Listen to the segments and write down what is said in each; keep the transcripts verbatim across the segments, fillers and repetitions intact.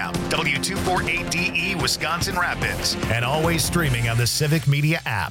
app, W two forty-eight D E Wisconsin Rapids, and always streaming on the Civic Media app.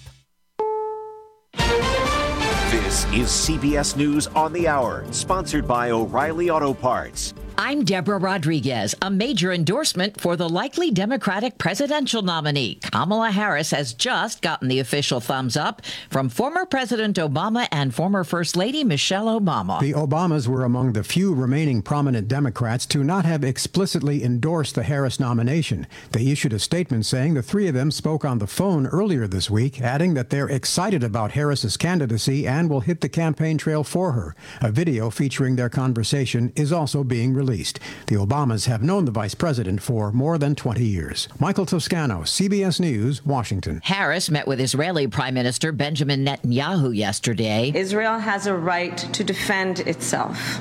This is C B S News on the Hour, sponsored by O'Reilly Auto Parts. I'm Deborah Rodriguez. A major endorsement for the likely Democratic presidential nominee. Kamala Harris has just gotten the official thumbs up from former President Obama and former First Lady Michelle Obama. The Obamas were among the few remaining prominent Democrats to not have explicitly endorsed the Harris nomination. They issued a statement saying the three of them spoke on the phone earlier this week, adding that they're excited about Harris's candidacy and will hit the campaign trail for her. A video featuring their conversation is also being released. Released. The Obamas have known the vice president for more than twenty years. Michael Toscano, C B S News, Washington. Harris met with Israeli Prime Minister Benjamin Netanyahu yesterday. Israel has a right to defend itself,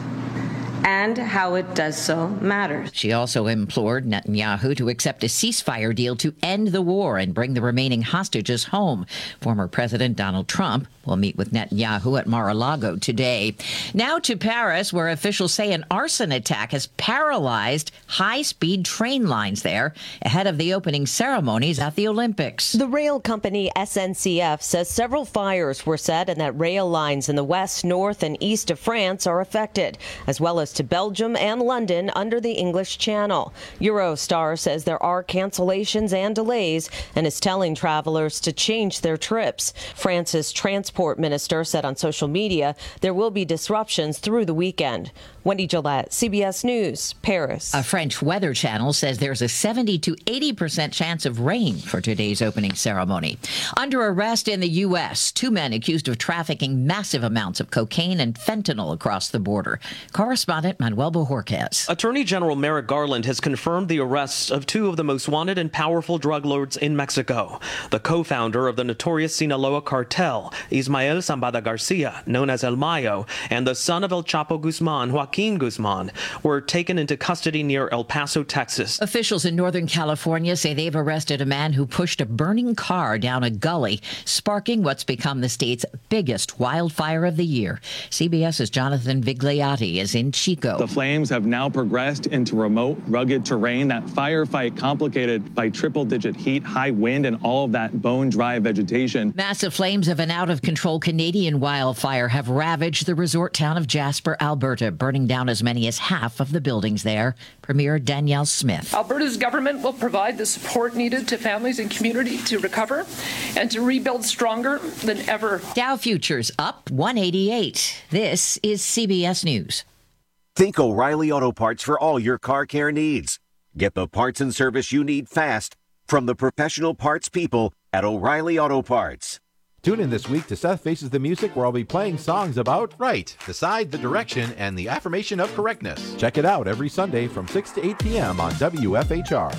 and how it does so matters. She also implored Netanyahu to accept a ceasefire deal to end the war and bring the remaining hostages home. Former President Donald Trump will meet with Netanyahu at Mar-a-Lago today. Now to Paris, where officials say an arson attack has paralyzed high-speed train lines there ahead of the opening ceremonies at the Olympics. The rail company S N C F says several fires were set and that rail lines in the west, north, and east of France are affected, as well as to Belgium and London under the English Channel. Eurostar says there are cancellations and delays and is telling travelers to change their trips. France's transport minister said on social media there will be disruptions through the weekend. Wendy Gillette, C B S News, Paris. A French weather channel says there's a seventy to eighty percent chance of rain for today's opening ceremony. Under arrest in the U S, two men accused of trafficking massive amounts of cocaine and fentanyl across the border. Correspondent Manuel Bojorquez. Attorney General Merrick Garland has confirmed the arrests of two of the most wanted and powerful drug lords in Mexico. The co-founder of the notorious Sinaloa cartel, Ismael Zambada Garcia, known as El Mayo, and the son of El Chapo Guzman, Joaquin Guzman, were taken into custody near El Paso, Texas. Officials in Northern California say they've arrested a man who pushed a burning car down a gully, sparking what's become the state's biggest wildfire of the year. CBS's Jonathan Vigliotti is in Chico. The flames have now progressed into remote, rugged terrain. That firefight complicated by triple-digit heat, high wind, and all of that bone-dry vegetation. Massive flames of an out-of-control Canadian wildfire have ravaged the resort town of Jasper, Alberta, burning down as many as half of the buildings there. Premier Danielle Smith. Alberta's government will provide the support needed to families and community to recover and to rebuild stronger than ever. Dow futures up one eighty-eight. This is C B S News. Think O'Reilly Auto Parts for all your car care needs. Get the parts and service you need fast from the professional parts people at O'Reilly Auto Parts. Tune in this week to Seth Faces the Music, where I'll be playing songs about right, the side, the direction, and the affirmation of correctness. Check it out every Sunday from six to eight p.m. on W F H R.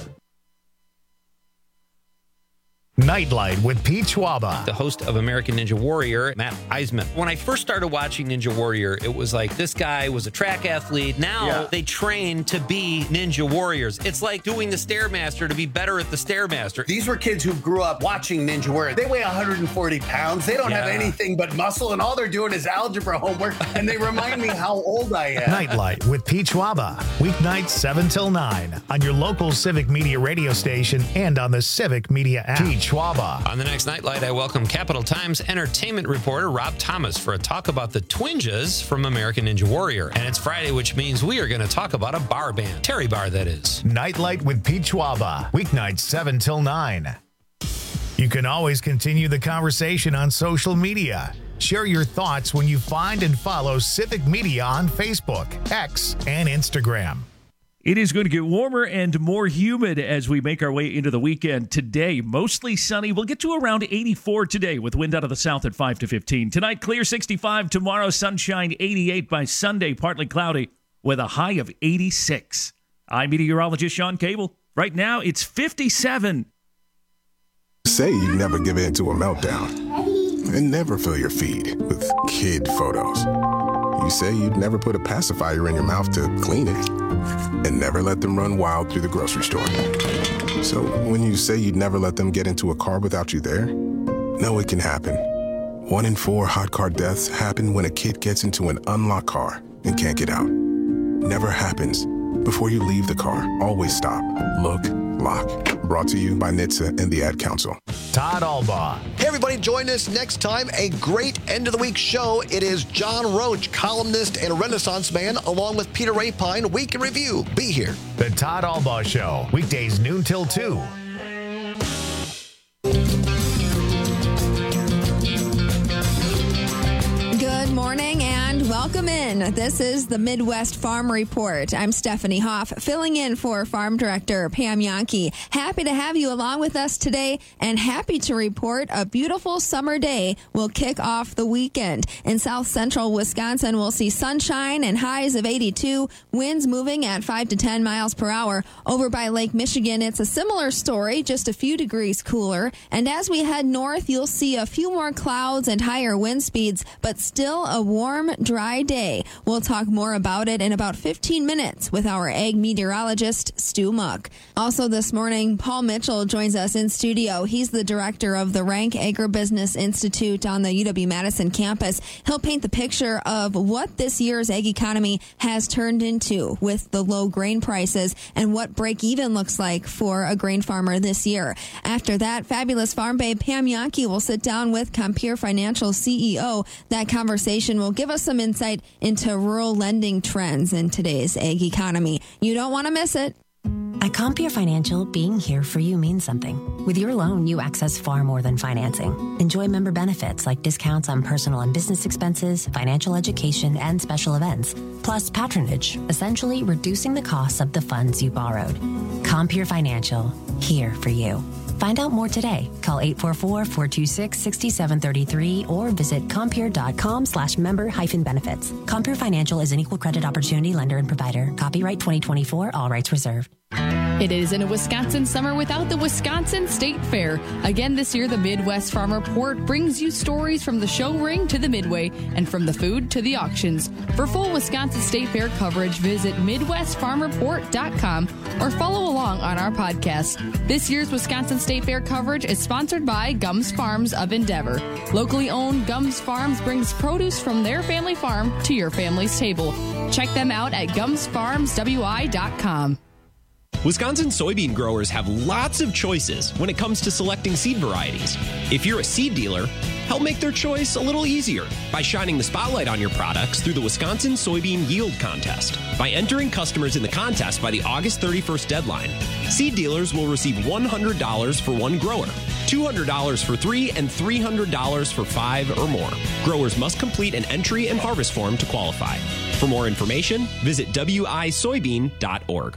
Nightlight with Pete Schwaba. The host of American Ninja Warrior, Matt Eisman. When I first started watching Ninja Warrior, it was like this guy was a track athlete. Now yeah. they train to be Ninja Warriors. It's like doing the Stairmaster to be better at the Stairmaster. These were kids who grew up watching Ninja Warrior. They weigh one hundred forty pounds. They don't yeah. have anything but muscle, and all they're doing is algebra homework, and they remind me how old I am. Nightlight with Pete Schwaba. Weeknights seven till nine on your local Civic Media radio station and on the Civic Media app. Pete Schwaba. On the next Nightlight, I welcome Capital Times entertainment reporter Rob Thomas for a talk about the Twinjas from American Ninja Warrior. And it's Friday, which means we are going to talk about a bar band. Terry Bar, that is. Nightlight with Pete Schwaba. Weeknights seven till nine. You can always continue the conversation on social media. Share your thoughts when you find and follow Civic Media on Facebook, X, and Instagram. It is going to get warmer and more humid as we make our way into the weekend today. Mostly sunny. We'll get to around eighty-four today with wind out of the south at five to fifteen. Tonight, clear sixty-five. Tomorrow, sunshine eighty-eight. By Sunday, partly cloudy with a high of eighty-six. I'm meteorologist Sean Cable. Right now, it's fifty-seven. Say you never give in to a meltdown and never fill your feed with kid photos. You say you'd never put a pacifier in your mouth to clean it and never let them run wild through the grocery store. So when you say you'd never let them get into a car without you there, know it can happen. One in four hot car deaths happen when a kid gets into an unlocked car and can't get out. Never happens Before you leave the car, always stop, look, lock. Brought to you by N H T S A and the Ad Council. Todd Albaugh. Hey, everybody, join us next time. A great end of the week show. It is John Roach, columnist and Renaissance man, along with Peter Rapine. Week in Review. Be here. The Todd Albaugh Show. Weekdays noon till two. Good morning and welcome in. This is the Midwest Farm Report. I'm Stephanie Hoff, filling in for Farm Director Pam Jahnke. Happy to have you along with us today and happy to report a beautiful summer day will kick off the weekend. In south central Wisconsin, we'll see sunshine and highs of eighty-two, winds moving at five to ten miles per hour. Over by Lake Michigan, it's a similar story, just a few degrees cooler. And as we head north, you'll see a few more clouds and higher wind speeds, but still a warm, dry day. We'll talk more about it in about fifteen minutes with our ag meteorologist, Stu Muck. Also this morning, Paul Mitchell joins us in studio. He's the director of the Rank Agribusiness Institute on the U W-Madison campus. He'll paint the picture of what this year's ag economy has turned into with the low grain prices and what break-even looks like for a grain farmer this year. After that, fabulous farm babe Pam Jahnke will sit down with Compeer Financial C E O. That conversation will give us some insight into rural lending trends in today's ag economy. You don't want to miss it. At Compeer Financial, being here for you means something. With your loan, you access far more than financing. Enjoy member benefits like discounts on personal and business expenses, financial education, and special events. Plus patronage, essentially reducing the costs of the funds you borrowed. Compeer Financial, here for you. Find out more today. Call eight four four, four two six, six seven three three or visit Compeer.com slash member hyphen benefits. Compeer Financial is an equal credit opportunity lender and provider. Copyright twenty twenty-four, all rights reserved. It is in a Wisconsin summer without the Wisconsin State Fair. Again this year, the Midwest Farm Report brings you stories from the show ring to the Midway and from the food to the auctions. For full Wisconsin State Fair coverage, visit Midwest Farm Report dot com or follow along on our podcast. This year's Wisconsin State Fair coverage is sponsored by Gums Farms of Endeavor. Locally owned Gums Farms brings produce from their family farm to your family's table. Check them out at gums farms w i dot com. Wisconsin soybean growers have lots of choices when it comes to selecting seed varieties. If you're a seed dealer, help make their choice a little easier by shining the spotlight on your products through the Wisconsin Soybean Yield Contest. By entering customers in the contest by the August thirty-first deadline, seed dealers will receive one hundred dollars for one grower, two hundred dollars for three, and three hundred dollars for five or more. Growers must complete an entry and harvest form to qualify. For more information, visit w i soybean dot org.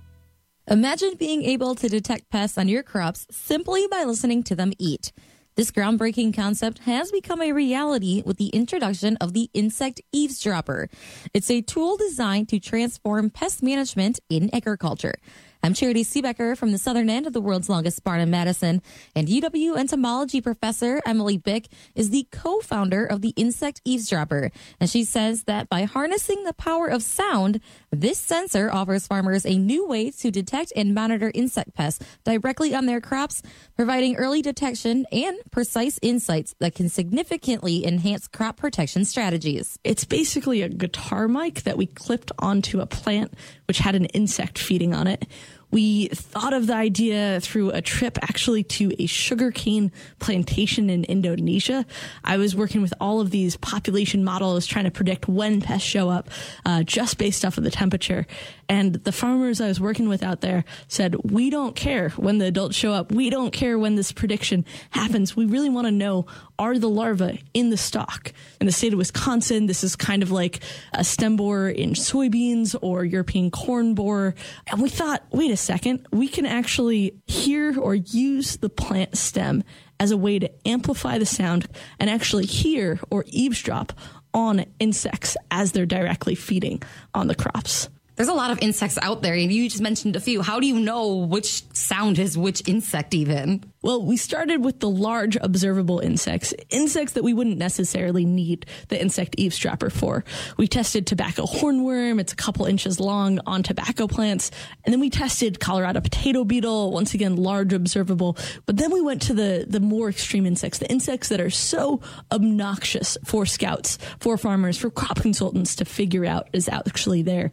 Imagine being able to detect pests on your crops simply by listening to them eat. This groundbreaking concept has become a reality with the introduction of the Insect Eavesdropper. It's a tool designed to transform pest management in agriculture. I'm Charity Seebecker from the southern end of the world's longest barn in Madison, and U W entomology professor Emily Bick is the co-founder of the Insect Eavesdropper, and she says that by harnessing the power of sound, this sensor offers farmers a new way to detect and monitor insect pests directly on their crops, providing early detection and precise insights that can significantly enhance crop protection strategies. It's basically a guitar mic that we clipped onto a plant which had an insect feeding on it. We thought of the idea through a trip actually to a sugarcane plantation in Indonesia. I was working with all of these population models trying to predict when pests show up uh, just based off of the temperature. And the farmers I was working with out there said, we don't care when the adults show up. We don't care when this prediction happens. We really want to know, are the larvae in the stalk? In the state of Wisconsin, this is kind of like a stem borer in soybeans or European corn borer. And we thought, wait a second, we can actually hear or use the plant stem as a way to amplify the sound and actually hear or eavesdrop on insects as they're directly feeding on the crops. There's a lot of insects out there, and you just mentioned a few. How do you know which sound is which insect even? Well, we started with the large observable insects, insects that we wouldn't necessarily need the insect eavesdropper for. We tested tobacco hornworm. It's a couple inches long on tobacco plants. And then we tested Colorado potato beetle, once again, large observable. But then we went to the, the more extreme insects, the insects that are so obnoxious for scouts, for farmers, for crop consultants to figure out is actually there. We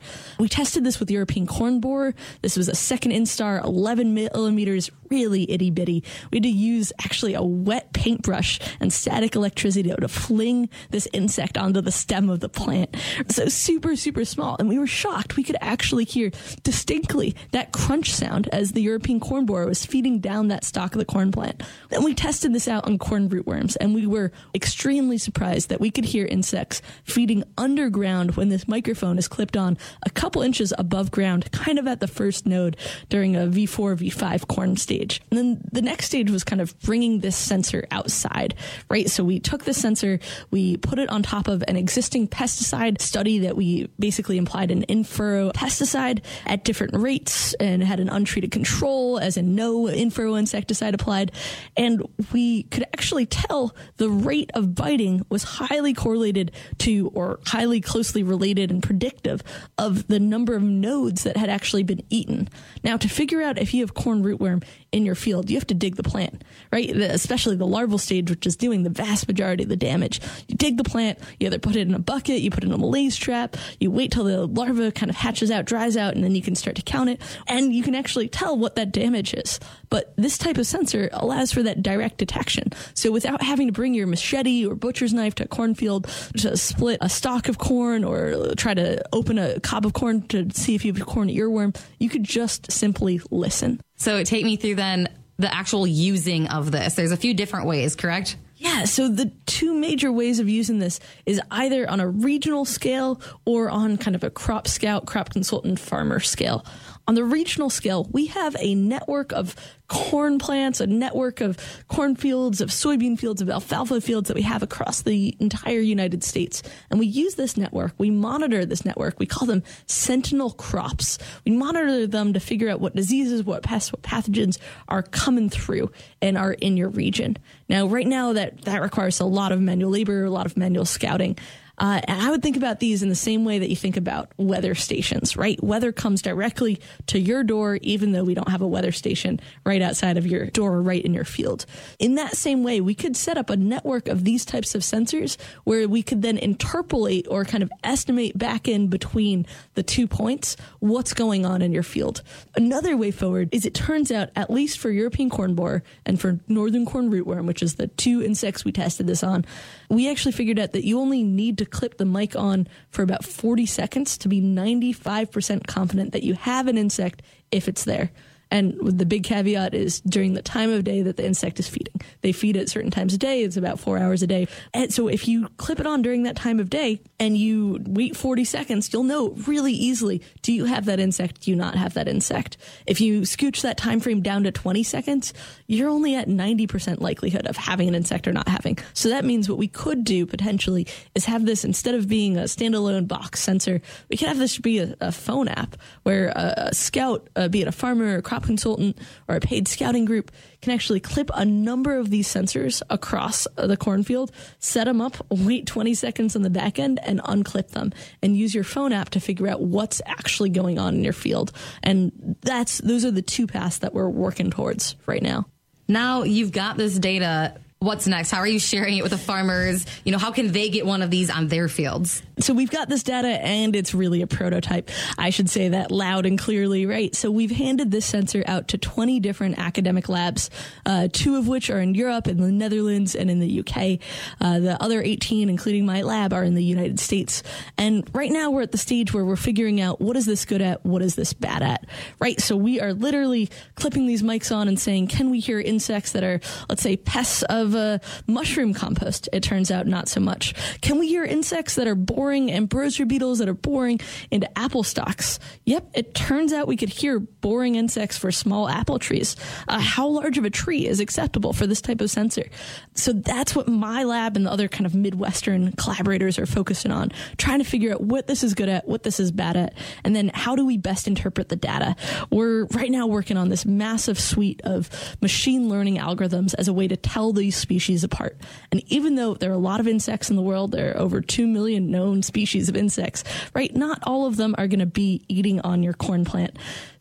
tested this with European corn borer. This was a second instar, eleven millimeters, really itty bitty. We had to use actually a wet paintbrush and static electricity to fling this insect onto the stem of the plant. So super, super small. And we were shocked. We could actually hear distinctly that crunch sound as the European corn borer was feeding down that stalk of the corn plant. Then we tested this out on corn rootworms, and we were extremely surprised that we could hear insects feeding underground when this microphone is clipped on a couple inches above ground, kind of at the first node during a V four, V five corn stage. And then the next stage was kind of bringing this sensor outside, right? So we took the sensor, we put it on top of an existing pesticide study that we basically implied an in-furrow pesticide at different rates and had an untreated control, as in no in-furrow insecticide applied. And we could actually tell the rate of biting was highly correlated to, or highly closely related and predictive of the number of nodes that had actually been eaten. Now, to figure out if you have corn rootworm in your field, you have to dig the plant, right? Especially the larval stage, which is doing the vast majority of the damage. You dig the plant, you either put it in a bucket, you put it in a malaise trap, you wait till the larva kind of hatches out, dries out, and then you can start to count it, and you can actually tell what that damage is. But this type of sensor allows for that direct detection. So without having to bring your machete or butcher's knife to a cornfield to split a stalk of corn or try to open a cob of corn to see if you have a corn earworm, you could just simply listen. So take me through then the actual using of this. There's a few different ways, correct? Yeah, so the two major ways of using this is either on a regional scale or on kind of a crop scout, crop consultant, farmer scale. On the regional scale, we have a network of corn plants, a network of cornfields, of soybean fields, of alfalfa fields that we have across the entire United States. And we use this network. We monitor this network. We call them sentinel crops. We monitor them to figure out what diseases, what pests, what pathogens are coming through and are in your region. Now, right now, that, that requires a lot of manual labor, a lot of manual scouting. Uh, and I would think about these in the same way that you think about weather stations, right? Weather comes directly to your door, even though we don't have a weather station right outside of your door or right in your field. In that same way, we could set up a network of these types of sensors where we could then interpolate or kind of estimate back in between the two points what's going on in your field. Another way forward is it turns out, at least for European corn borer and for northern corn rootworm, which is the two insects we tested this on, we actually figured out that you only need to clip the mic on for about forty seconds to be ninety-five percent confident that you have an insect if it's there. And the big caveat is during the time of day that the insect is feeding. They feed at certain times of day. It's about four hours a day. And so if you clip it on during that time of day and you wait forty seconds, you'll know really easily, do you have that insect? Do you not have that insect? If you scooch that time frame down to twenty seconds, you're only at ninety percent likelihood of having an insect or not having. So that means what we could do potentially is have this, instead of being a standalone box sensor, we could have this be a, a phone app where a, a scout, uh, be it a farmer or a crop consultant or a paid scouting group, can actually clip a number of these sensors across the cornfield, set them up, wait twenty seconds on the back end, and unclip them, and use your phone app to figure out what's actually going on in your field. And that's those are the two paths that we're working towards right now. Now you've got this data. What's next? How are you sharing it with the farmers? You know, how can they get one of these on their fields? So we've got this data, and it's really a prototype. I should say that loud and clearly, right? So we've handed this sensor out to twenty different academic labs, uh, two of which are in Europe, in the Netherlands, and in the U K. Uh, the other eighteen, including my lab, are in the United States. And right now we're at the stage where we're figuring out, what is this good at? What is this bad at? Right? So we are literally clipping these mics on and saying, can we hear insects that are, let's say, pests of uh, mushroom compost? It turns out not so much. Can we hear insects that are boring, ambrosia beetles that are boring into apple stalks? Yep, it turns out we could hear boring insects for small apple trees. Uh, how large of a tree is acceptable for this type of sensor? So that's what my lab and the other kind of Midwestern collaborators are focusing on, trying to figure out what this is good at, what this is bad at, and then how do we best interpret the data. We're right now working on this massive suite of machine learning algorithms as a way to tell these species apart. And even though there are a lot of insects in the world, there are over two million known species of insects, right? Not all of them are going to be eating on your corn plant. So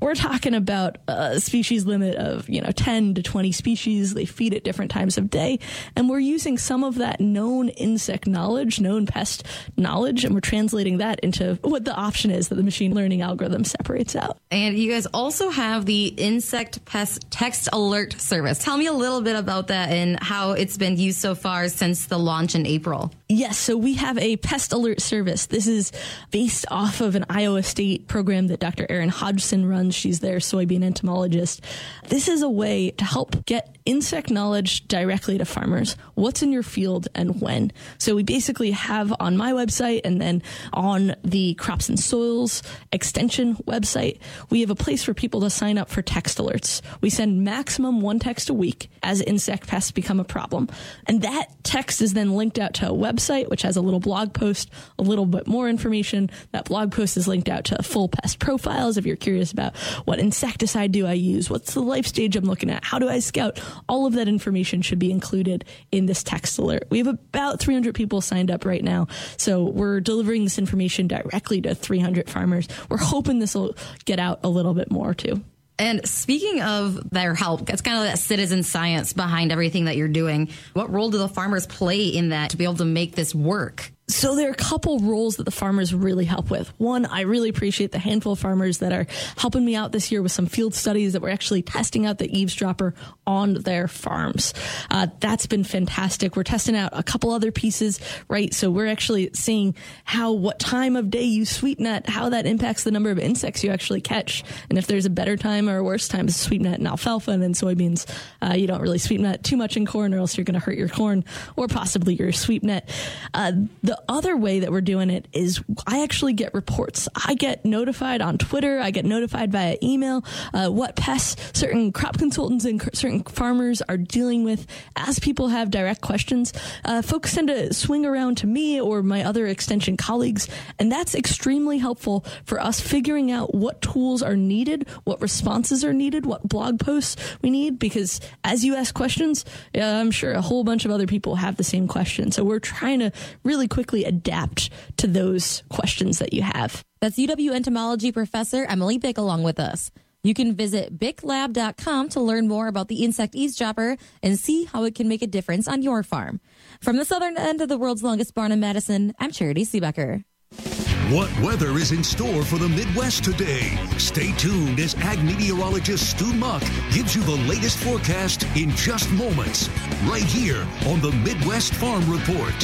we're talking about a species limit of, you know, ten to twenty species. They feed at different times of day. And we're using some of that known insect knowledge, known pest knowledge, and we're translating that into what the option is that the machine learning algorithm separates out. And you guys also have the Insect Pest Text Alert Service. Tell me a little bit about that and how it's been used so far since the launch in April. Yes, so we have a pest alert service. This is based off of an Iowa State program that Doctor Erin Hodgson runs. She's their soybean entomologist. This is a way to help get insect knowledge directly to farmers. What's in your field and when? So we basically have on my website and then on the Crops and Soils Extension website, we have a place for people to sign up for text alerts. We send maximum one text a week as insect pests become a problem. And that text is then linked out to a website, which has a little blog post, a little bit more information. That blog post is linked out to full pest profiles if you're curious about what insecticide do I use, what's the life stage I'm looking at, how do I scout. All of that information should be included in this text alert. We have about three hundred people signed up right now, so we're delivering this information directly to three hundred farmers. We're hoping this will get out a little bit more too. And speaking of their help, it's kind of that citizen science behind everything that you're doing. What role do the farmers play in that to be able to make this work? So there are a couple roles that the farmers really help with. One, I really appreciate the handful of farmers that are helping me out this year with some field studies that we're actually testing out the eavesdropper on their farms. Uh, that's been fantastic. We're testing out a couple other pieces, right? So we're actually seeing how, what time of day you sweep net, how that impacts the number of insects you actually catch. And if there's a better time or a worse time to sweep net in alfalfa and in soybeans, uh, you don't really sweep net too much in corn or else you're going to hurt your corn or possibly your sweep net. Uh, the other way that we're doing it is I actually get reports. I get notified on Twitter. I get notified via email uh, what pests certain crop consultants and certain farmers are dealing with. As people have direct questions, uh, folks tend to swing around to me or my other extension colleagues, and that's extremely helpful for us figuring out what tools are needed, what responses are needed, what blog posts we need, because as you ask questions, uh, I'm sure a whole bunch of other people have the same question. So we're trying to really quickly adapt to those questions that you have. That's U W entomology professor Emily Bick along with us. You can visit bick lab dot com to learn more about the insect eavesdropper and see how it can make a difference on your farm. From the southern end of the world's longest barn in Madison, I'm Charity Seebecker. What weather is in store for the Midwest today? Stay tuned as ag meteorologist Stu Muck gives you the latest forecast in just moments, right here on the Midwest Farm Report.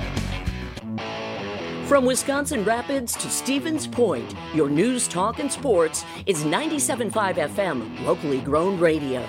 From Wisconsin Rapids to Stevens Point, your news, talk, and sports is ninety-seven point five F M, locally grown radio.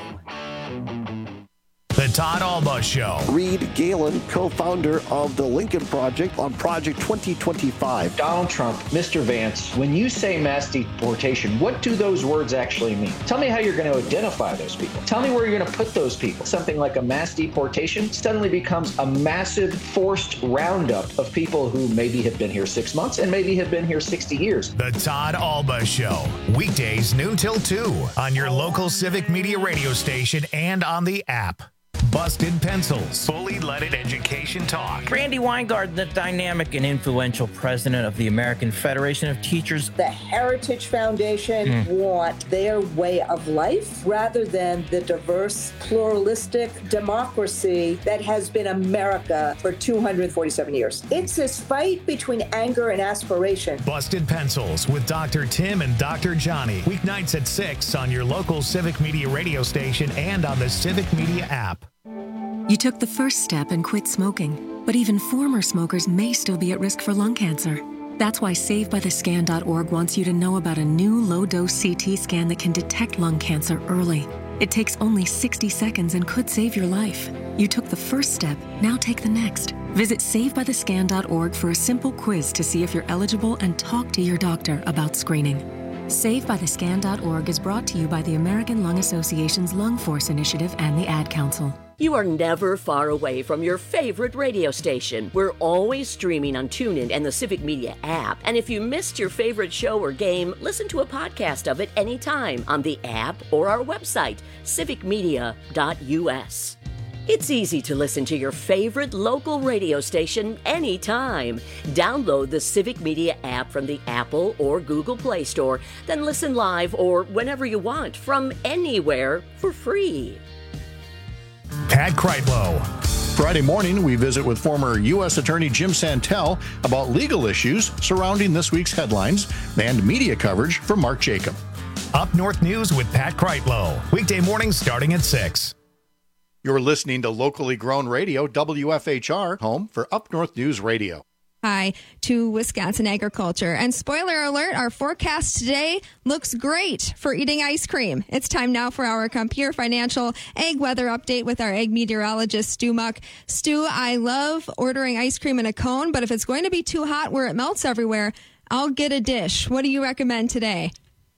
The Todd Alba Show. Reed Galen, co-founder of the Lincoln Project on Project twenty twenty-five. Donald Trump, Mister Vance, when you say mass deportation, what do those words actually mean? Tell me how you're going to identify those people. Tell me where you're going to put those people. Something like a mass deportation suddenly becomes a massive forced roundup of people who maybe have been here six months and maybe have been here sixty years. The Todd Alba Show. Weekdays noon till two on your local Civic Media radio station and on the app. Busted Pencils. Fully leaded education talk. Randy Weingard, the dynamic and influential president of the American Federation of Teachers. The Heritage Foundation mm. want their way of life rather than the diverse, pluralistic democracy that has been America for two hundred forty-seven years. It's this fight between anger and aspiration. Busted Pencils with Doctor Tim and Doctor Johnny. Weeknights at six on your local Civic Media radio station and on the Civic Media app. You took the first step and quit smoking, but even former smokers may still be at risk for lung cancer. That's why save by the scan dot org wants you to know about a new low-dose C T scan that can detect lung cancer early. It takes only sixty seconds and could save your life. You took the first step, now take the next. Visit save by the scan dot org for a simple quiz to see if you're eligible and talk to your doctor about screening. save by the scan dot org is brought to you by the American Lung Association's Lung Force Initiative and the Ad Council. You are never far away from your favorite radio station. We're always streaming on TuneIn and the Civic Media app. And if you missed your favorite show or game, listen to a podcast of it anytime on the app or our website, civic media dot u s. It's easy to listen to your favorite local radio station anytime. Download the Civic Media app from the Apple or Google Play Store, then listen live or whenever you want from anywhere for free. Pat Kreitlow. Friday morning, we visit with former U S Attorney Jim Santel about legal issues surrounding this week's headlines and media coverage from Mark Jacob. Up North News with Pat Kreitlow. Weekday mornings starting at six. You're listening to locally grown radio, W F H R, home for Up North News Radio. Hi to Wisconsin agriculture. And spoiler alert, our forecast today looks great for eating ice cream. It's time now for our Compeer Financial Ag Weather Update with our ag meteorologist, Stu Muck. Stu, I love ordering ice cream in a cone, but if it's going to be too hot where it melts everywhere, I'll get a dish. What do you recommend today?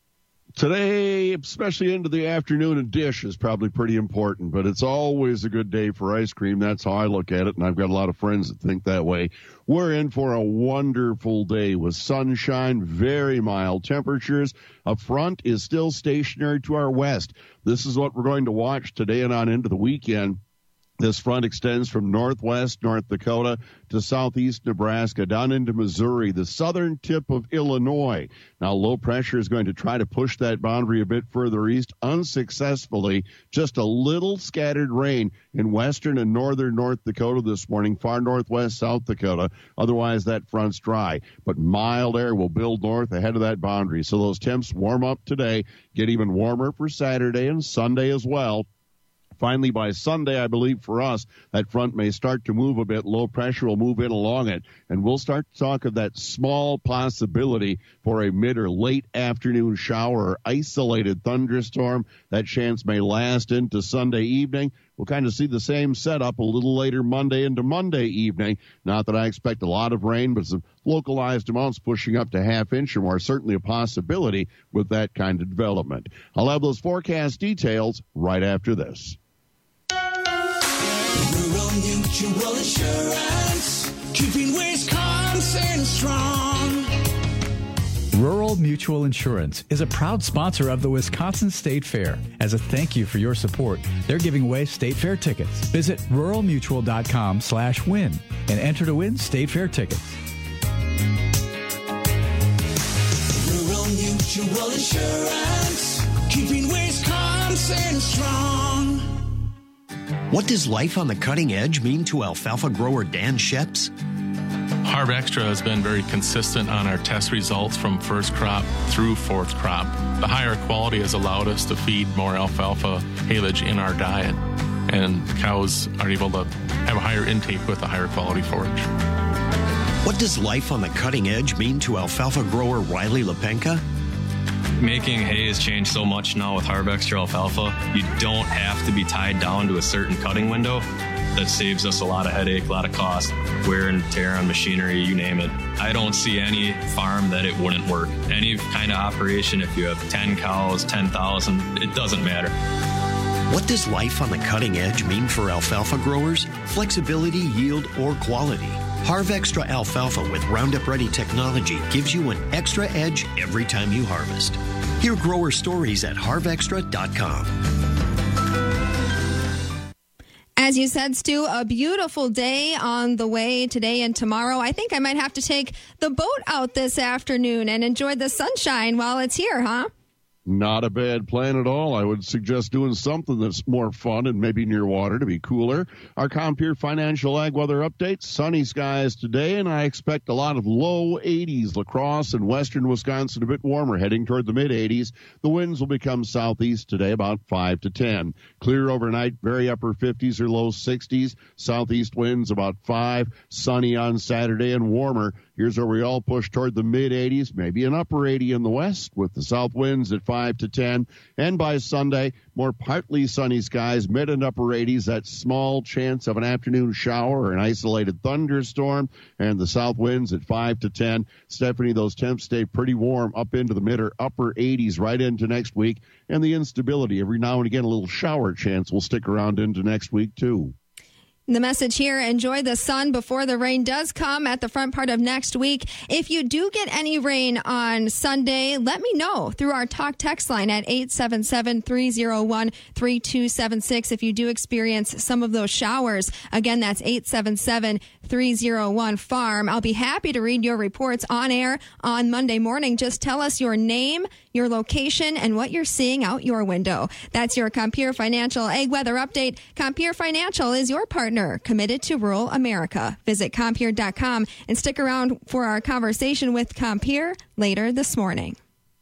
Today, especially into the afternoon, a dish is probably pretty important, but it's always a good day for ice cream. That's how I look at it, and I've got a lot of friends that think that way. We're in for a wonderful day with sunshine, very mild temperatures. A front is still stationary to our west. This is what we're going to watch today and on into the weekend. This front extends from northwest North Dakota to southeast Nebraska, down into Missouri, the southern tip of Illinois. Now, low pressure is going to try to push that boundary a bit further east, unsuccessfully. Just a little scattered rain in western and northern North Dakota this morning, far northwest South Dakota. Otherwise, that front's dry. But mild air will build north ahead of that boundary. So those temps warm up today, get even warmer for Saturday and Sunday as well. Finally, by Sunday, I believe for us, that front may start to move a bit. Low pressure will move in along it, and we'll start to talk of that small possibility for a mid or late afternoon shower or isolated thunderstorm. That chance may last into Sunday evening. We'll kind of see the same setup a little later Monday into Monday evening. Not that I expect a lot of rain, but some localized amounts pushing up to half inch or more. Certainly a possibility with that kind of development. I'll have those forecast details right after this. Rural Mutual Insurance, keeping Wisconsin strong. Rural Mutual Insurance is a proud sponsor of the Wisconsin State Fair. As a thank you for your support, they're giving away State Fair tickets. Visit rural mutual dot com slash win and enter to win State Fair tickets. Rural Mutual Insurance, keeping Wisconsin strong. What does life on the cutting edge mean to alfalfa grower Dan Sheps? Harv Extra has been very consistent on our test results from first crop through fourth crop. The higher quality has allowed us to feed more alfalfa haylage in our diet, and cows are able to have a higher intake with a higher quality forage. What does life on the cutting edge mean to alfalfa grower Riley Lepenka? Making hay has changed so much now with Harv Extra alfalfa. You don't have to be tied down to a certain cutting window. That saves us a lot of headache, a lot of cost, wear and tear on machinery, you name it. I don't see any farm that it wouldn't work. Any kind of operation, if you have ten cows, ten thousand, it doesn't matter. What does life on the cutting edge mean for alfalfa growers? Flexibility, yield, or quality? Harv Extra alfalfa with Roundup Ready technology gives you an extra edge every time you harvest. Hear grower stories at harv extra dot com. As you said, Stu, a beautiful day on the way today and tomorrow. I think I might have to take the boat out this afternoon and enjoy the sunshine while it's here, huh? Not a bad plan at all. I would suggest doing something that's more fun and maybe near water to be cooler. Our Compeer Financial Ag Weather Update, sunny skies today, and I expect a lot of low eighties. La Crosse and western Wisconsin a bit warmer, heading toward the mid-eighties. The winds will become southeast today, about five to ten. Clear overnight, very upper fifties or low sixties. Southeast winds about five. Sunny on Saturday and warmer. Here's where we all push toward the mid-eighties, maybe an upper eighty in the west with the south winds at five to ten. And by Sunday, more partly sunny skies, mid and upper eighties, that small chance of an afternoon shower or an isolated thunderstorm, and the south winds at five to ten. Stephanie, those temps stay pretty warm up into the mid or upper eighties right into next week, and the instability, every now and again, a little shower chance will stick around into next week, too. The message here, enjoy the sun before the rain does come at the front part of next week. If you do get any rain on Sunday, let me know through our talk text line at eight seven seven, three oh one, three two seven six if you do experience some of those showers. Again, that's eight seven seven, three oh one, farm. I'll be happy to read your reports on air on Monday morning. Just tell us your name, your location, and what you're seeing out your window. That's your Compeer Financial Ag Weather Update. Compeer Financial is your partner committed to rural America. Visit Compeer dot com and stick around for our conversation with Compeer later this morning.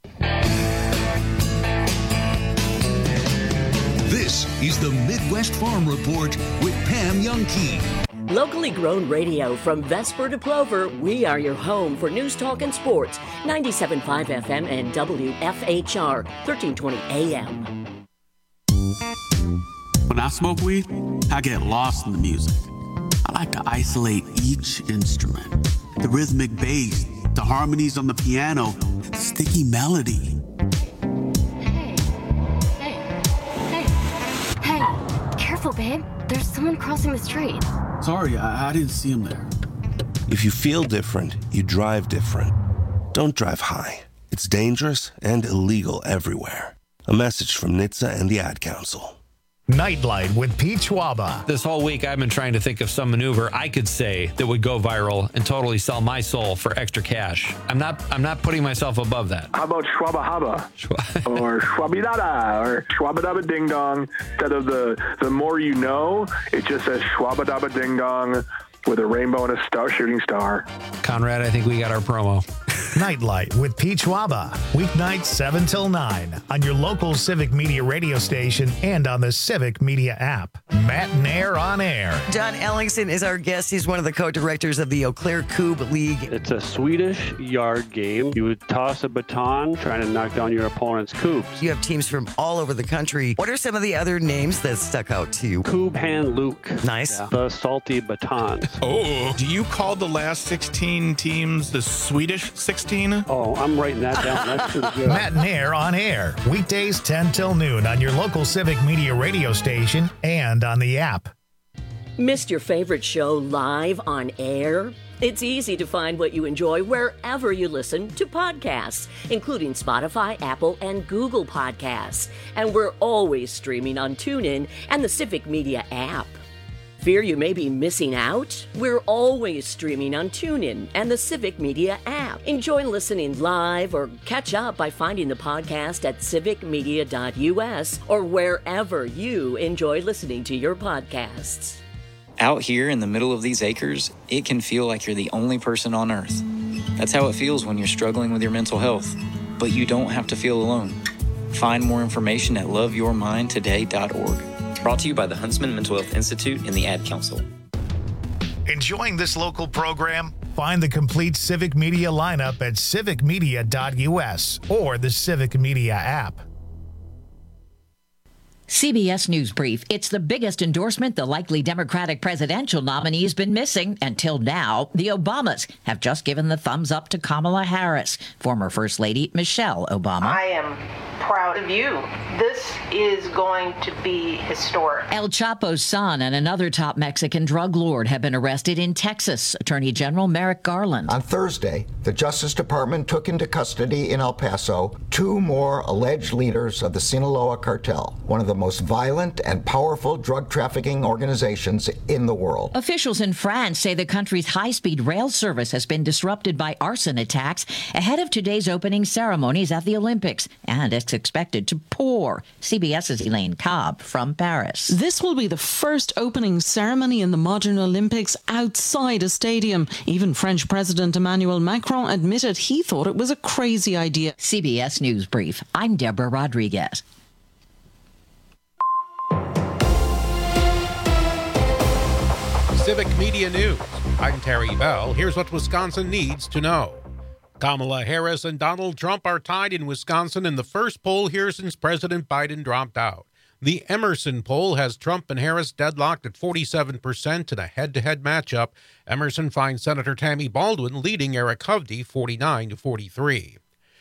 This is the Midwest Farm Report with Pam Youngkey. Locally grown radio from Vesper to Plover, we are your home for news, talk, and sports. ninety-seven point five F M and W F H R, thirteen twenty A M. When I smoke weed, I get lost in the music. I like to isolate each instrument. The rhythmic bass, the harmonies on the piano, the sticky melody. Hey, hey, hey, hey, careful, babe. There's someone crossing the street. Sorry, I, I didn't see him there. If you feel different, you drive different. Don't drive high. It's dangerous and illegal everywhere. A message from N H T S A and the Ad Council. Nightlight with Pete Schwaba. This whole week, I've been trying to think of some maneuver I could say that would go viral and totally sell my soul for extra cash. I'm not I'm not putting myself above that. How about Schwaba Haba? Or Schwabidada or Schwabadaba Ding Dong. Instead of the, the more you know, it just says Schwabadaba Ding Dong with a rainbow and a star shooting star. Conrad, I think we got our promo. Nightlight with Pete Schwaba. Weeknights seven till nine on your local Civic Media radio station and on the Civic Media app. Matt Nair on air. John Ellingson is our guest. He's one of the co-directors of the Eau Claire Coupe League. It's a Swedish yard game. You would toss a baton trying to knock down your opponent's coupes. You have teams from all over the country. What are some of the other names that stuck out to you? Coupe Hand Luke. Nice. Yeah. The salty batons. Oh, do you call the last sixteen teams the Swedish sixteen? Oh, I'm writing that down. That's pretty good. Matt Nair on air. Weekdays ten till noon on your local Civic Media radio station and on the app. Missed your favorite show live on air? It's easy to find what you enjoy wherever you listen to podcasts, including Spotify, Apple, and Google Podcasts. And we're always streaming on TuneIn and the Civic Media app. Fear you may be missing out? We're always streaming on TuneIn and the Civic Media app. Enjoy listening live or catch up by finding the podcast at civic media dot U S or wherever you enjoy listening to your podcasts. Out here in the middle of these acres, it can feel like you're the only person on Earth. That's how it feels when you're struggling with your mental health. But you don't have to feel alone. Find more information at love your mind today dot org. Brought to you by the Huntsman Mental Health Institute and the Ad Council. Enjoying this local program? Find the complete Civic Media lineup at civic media dot U S or the Civic Media app. C B S News Brief. It's the biggest endorsement the likely Democratic presidential nominee has been missing. Until now, the Obamas have just given the thumbs up to Kamala Harris. Former First Lady Michelle Obama. I am proud of you. This is going to be historic. El Chapo's son and another top Mexican drug lord have been arrested in Texas. Attorney General Merrick Garland. On Thursday, the Justice Department took into custody in El Paso two more alleged leaders of the Sinaloa cartel, one of the most violent and powerful drug trafficking organizations in the world. Officials in France say the country's high-speed rail service has been disrupted by arson attacks ahead of today's opening ceremonies at the Olympics, and it's expected to pour. CBS's Elaine Cobb from Paris. This will be the first opening ceremony in the modern Olympics outside a stadium. Even French President Emmanuel Macron admitted he thought it was a crazy idea. C B S News Brief. I'm Deborah Rodriguez. Civic Media News. I'm Terry Bell. Here's what Wisconsin needs to know. Kamala Harris and Donald Trump are tied in Wisconsin in the first poll here since President Biden dropped out. The Emerson poll has Trump and Harris deadlocked at forty-seven percent in a head-to-head matchup. Emerson finds Senator Tammy Baldwin leading Eric Hovde forty-nine to forty-three.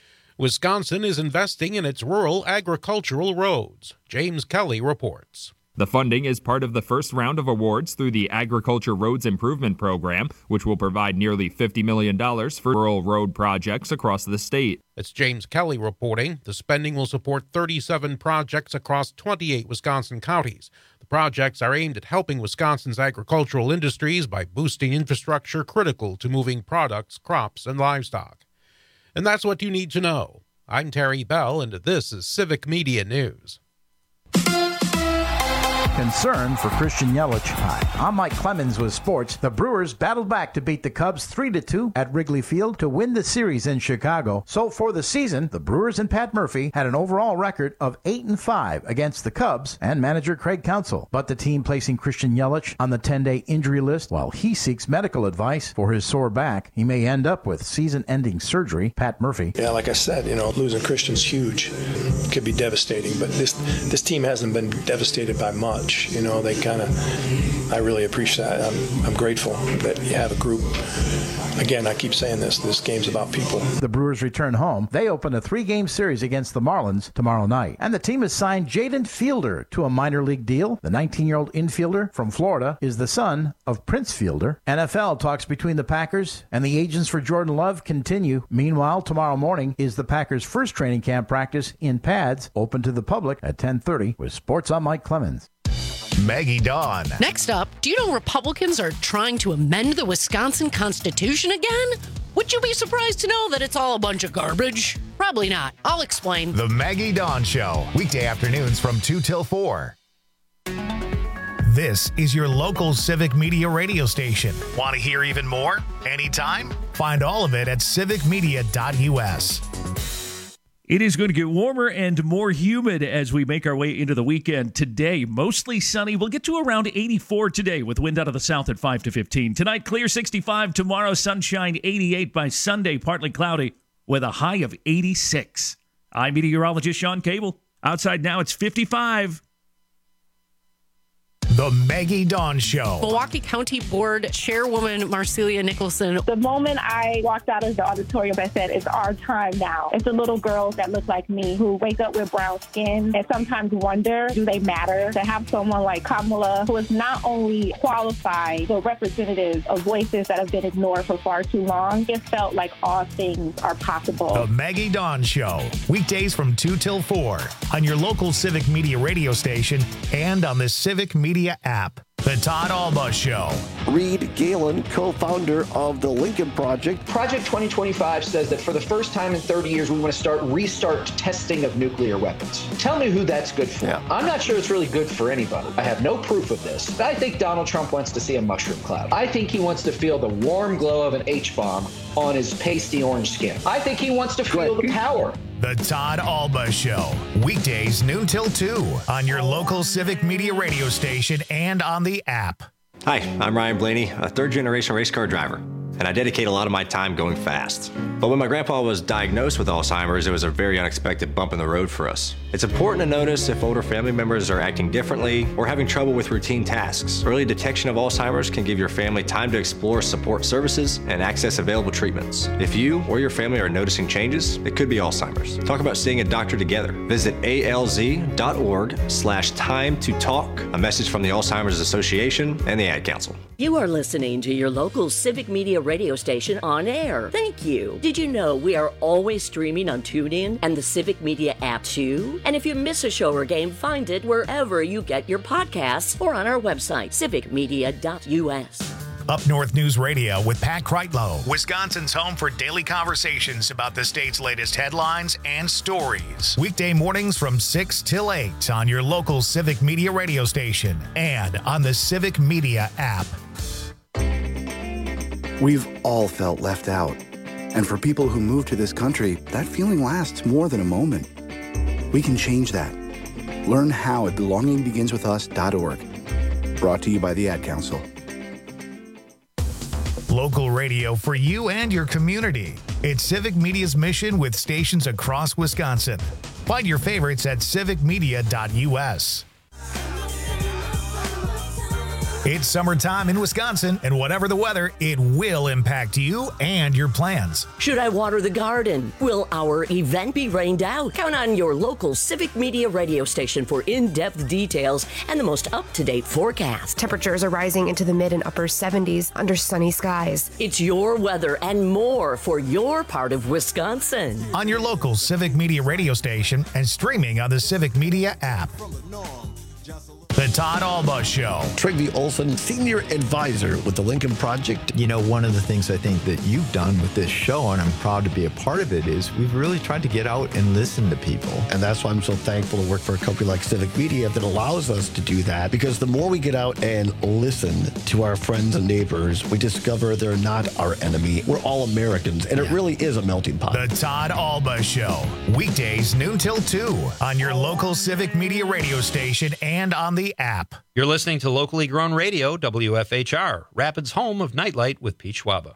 Wisconsin is investing in its rural agricultural roads. James Kelly reports. The funding is part of the first round of awards through the Agriculture Roads Improvement Program, which will provide nearly fifty million dollars for rural road projects across the state. It's James Kelly reporting. The spending will support thirty-seven projects across twenty-eight Wisconsin counties. The projects are aimed at helping Wisconsin's agricultural industries by boosting infrastructure critical to moving products, crops, and livestock. And that's what you need to know. I'm Terry Bell, and this is Civic Media News. Concern for Christian Yelich. Hi, I'm Mike Clemens with sports. The Brewers battled back to beat the Cubs three to two at Wrigley Field to win the series in Chicago. So for the season, the Brewers and Pat Murphy had an overall record of eight and five against the Cubs and manager Craig Counsell. But the team placing Christian Yelich on the ten-day injury list while he seeks medical advice for his sore back. He may end up with season-ending surgery. Pat Murphy. Yeah, like I said, you know, losing Christian's huge. It could be devastating, but this this team hasn't been devastated by much. You know, they kind of, I really appreciate that. I'm, I'm grateful that you have a group. Again, I keep saying this, this game's about people. The Brewers return home. They open a three-game series against the Marlins tomorrow night. And the team has signed Jaden Fielder to a minor league deal. The nineteen-year-old infielder from Florida is the son of Prince Fielder. N F L talks between the Packers and the agents for Jordan Love continue. Meanwhile, tomorrow morning is the Packers' first training camp practice in pads, open to the public at ten thirty. With Sports, I'm Mike Clemens. Maggie Dawn. Next up, do you know Republicans are trying to amend the Wisconsin Constitution again? Would you be surprised to know that it's all a bunch of garbage? Probably not. I'll explain. The Maggie Dawn Show, weekday afternoons from two till four. This is your local Civic Media radio station. Want to hear even more? Anytime? Find all of it at civic media dot u s. It is going to get warmer and more humid as we make our way into the weekend today. Mostly sunny. We'll get to around eighty-four today with wind out of the south at five to fifteen. Tonight, clear sixty-five. Tomorrow, sunshine eighty-eight. By Sunday, partly cloudy with a high of eighty-six. I'm meteorologist Sean Cable. Outside now, it's fifty-five. The Maggie Dawn Show. Milwaukee County Board Chairwoman Marcelia Nicholson. The moment I walked out of the auditorium, I said, it's our time now. It's the little girls that look like me who wake up with brown skin and sometimes wonder, do they matter? To have someone like Kamala, who is not only qualified, but representative of voices that have been ignored for far too long, it felt like all things are possible. The Maggie Dawn Show. Weekdays from two till four on your local Civic Media radio station and on the Civic Media app. The Todd Alba Show. Reed Galen, co-founder of the Lincoln Project. Project twenty twenty-five says that for the first time in thirty years, we want to start restart testing of nuclear weapons. Tell me who that's good for. Yeah. I'm not sure it's really good for anybody. I have no proof of this. But I think Donald Trump wants to see a mushroom cloud. I think he wants to feel the warm glow of an H-bomb on his pasty orange skin. I think he wants to feel the power. The Todd Alba Show. Weekdays noon till two on your local Civic Media radio station and on the app. Hi, I'm Ryan Blaney, a third-generation race car driver, and I dedicate a lot of my time going fast. But when my grandpa was diagnosed with Alzheimer's, it was a very unexpected bump in the road for us. It's important to notice if older family members are acting differently or having trouble with routine tasks. Early detection of Alzheimer's can give your family time to explore support services and access available treatments. If you or your family are noticing changes, it could be Alzheimer's. Talk about seeing a doctor together. Visit alz.org slash time to talk. A message from the Alzheimer's Association and the Ad Council. You are listening to your local Civic Media radio station on air. Thank you. Did you know we are always streaming on TuneIn and the Civic Media app too? And if you miss a show or game, find it wherever you get your podcasts or on our website, civic media dot u s. Up North News Radio with Pat Kreitlow, Wisconsin's home for daily conversations about the state's latest headlines and stories. Weekday mornings from six till eight on your local Civic Media radio station and on the Civic Media app. We've all felt left out. And for people who move to this country, that feeling lasts more than a moment. We can change that. Learn how at belonging begins with us dot org. Brought to you by the Ad Council. Local radio for you and your community. It's Civic Media's mission with stations across Wisconsin. Find your favorites at civic media dot u s. It's summertime in Wisconsin, and whatever the weather, it will impact you and your plans. Should I water the garden? Will our event be rained out? Count on your local Civic Media radio station for in-depth details and the most up-to-date forecast. Temperatures are rising into the mid and upper seventies under sunny skies. It's your weather and more for your part of Wisconsin. On your local Civic Media radio station and streaming on the Civic Media app. The Todd Alba Show. Trygve Olson, Senior Advisor with the Lincoln Project. You know, one of the things I think that you've done with this show, and I'm proud to be a part of it, is we've really tried to get out and listen to people. And that's why I'm so thankful to work for a company like Civic Media that allows us to do that. Because the more we get out and listen to our friends and neighbors, we discover they're not our enemy. We're all Americans, and it really is a melting pot. The Todd Alba Show. Weekdays noon till two on your local Civic Media radio station and on the app. You're listening to locally grown radio, W F H R, Rapids' home of Nightlight with Pete Schwaba.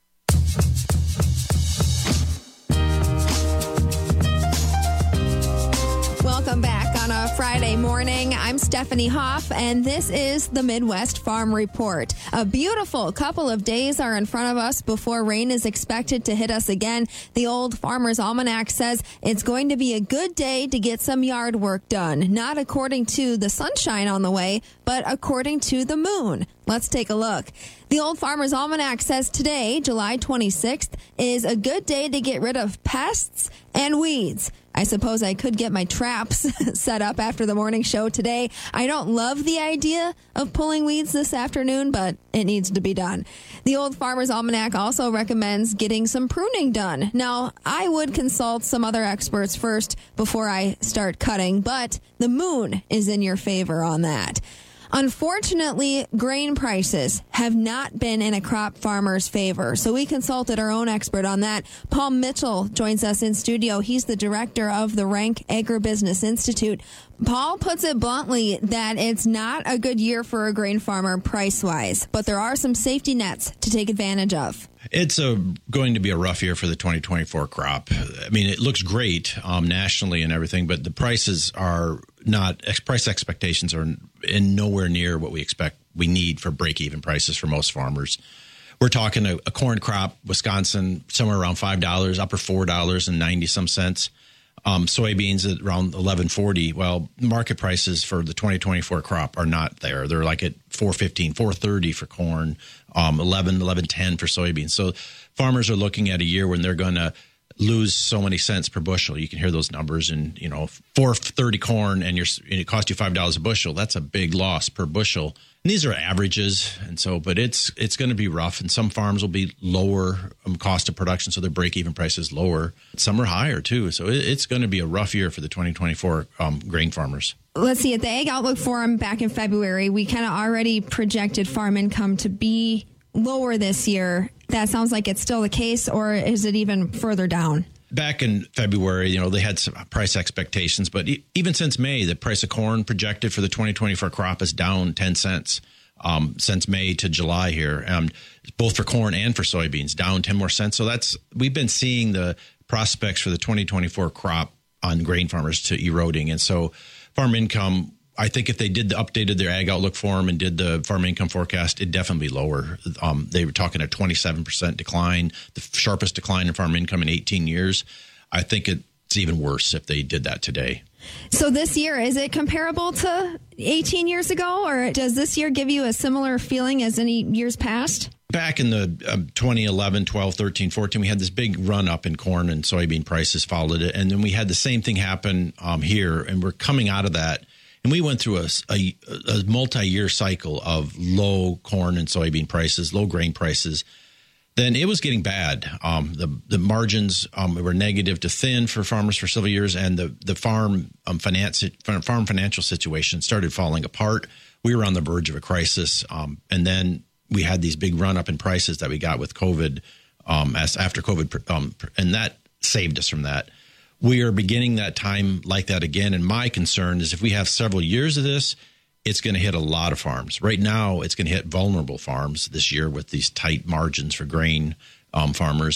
Welcome back on a Friday morning. I'm Stephanie Hoff, and this is the Midwest Farm Report. A beautiful couple of days are in front of us before rain is expected to hit us again. The Old Farmer's Almanac says it's going to be a good day to get some yard work done, not according to the sunshine on the way, but according to the moon. Let's take a look. The Old Farmer's Almanac says today, July twenty-sixth, is a good day to get rid of pests and weeds. I suppose I could get my traps set up after the morning show today. I don't love the idea of pulling weeds this afternoon, but it needs to be done. The Old Farmer's Almanac also recommends getting some pruning done. Now, I would consult some other experts first before I start cutting, but the moon is in your favor on that. Unfortunately, grain prices have not been in a crop farmer's favor, so we consulted our own expert on that. Paul Mitchell joins us in studio. He's the director of the Rank Agribusiness Institute. Paul puts it bluntly that it's not a good year for a grain farmer price-wise, but there are some safety nets to take advantage of. It's a, going to be a rough year for the twenty twenty-four crop. I mean, it looks great um, nationally and everything, but the prices are not, ex- price expectations are in nowhere near what we expect we need for break-even prices for most farmers. We're talking a, a corn crop, Wisconsin, somewhere around five dollars, upper four dollars and ninety some cents. Um, soybeans at around eleven forty. Well, market prices for the twenty twenty-four crop are not there. They're like at four fifteen, four thirty for corn, um, eleven, eleven ten for soybeans. So farmers are looking at a year when they're going to lose so many cents per bushel. You can hear those numbers, and you know, four thirty corn, and, you're, and it costs you five dollars a bushel. That's a big loss per bushel. And these are averages, and so, but it's it's going to be rough. And some farms will be lower um, cost of production, so their break-even price is lower. Some are higher too, so it, it's going to be a rough year for the twenty twenty-four um, grain farmers. Let's see, at the Ag Outlook Forum back in February, we kind of already projected farm income to be lower this year. That sounds like it's still the case, or is it even further down? Back in February, you know, they had some price expectations, but e- even since May, the price of corn projected for the twenty twenty-four crop is down ten cents um, since May to July here, um, both for corn and for soybeans, down ten more cents. So that's, we've been seeing the prospects for the twenty twenty-four crop on grain farmers to eroding. And so farm income, I think if they did the updated their Ag Outlook Forum and did the farm income forecast, it'd definitely be lower. Um, they were talking a twenty-seven percent decline, the sharpest decline in farm income in eighteen years. I think it's even worse if they did that today. So this year, is it comparable to eighteen years ago, or does this year give you a similar feeling as any years past? Back in the um, twenty eleven, twelve, thirteen, fourteen, we had this big run up in corn and soybean prices followed it. And then we had the same thing happen um, here, and we're coming out of that. And we went through a, a, a multi-year cycle of low corn and soybean prices, low grain prices. Then it was getting bad. Um, the the margins um, were negative to thin for farmers for several years, and the the farm um, finance farm financial situation started falling apart. We were on the verge of a crisis, um, and then we had these big run up in prices that we got with COVID, um, as after COVID, um, and that saved us from that. We are beginning that time like that again, and my concern is if we have several years of this, it's going to hit a lot of farms. Right now, it's going to hit vulnerable farms this year with these tight margins for grain um, farmers.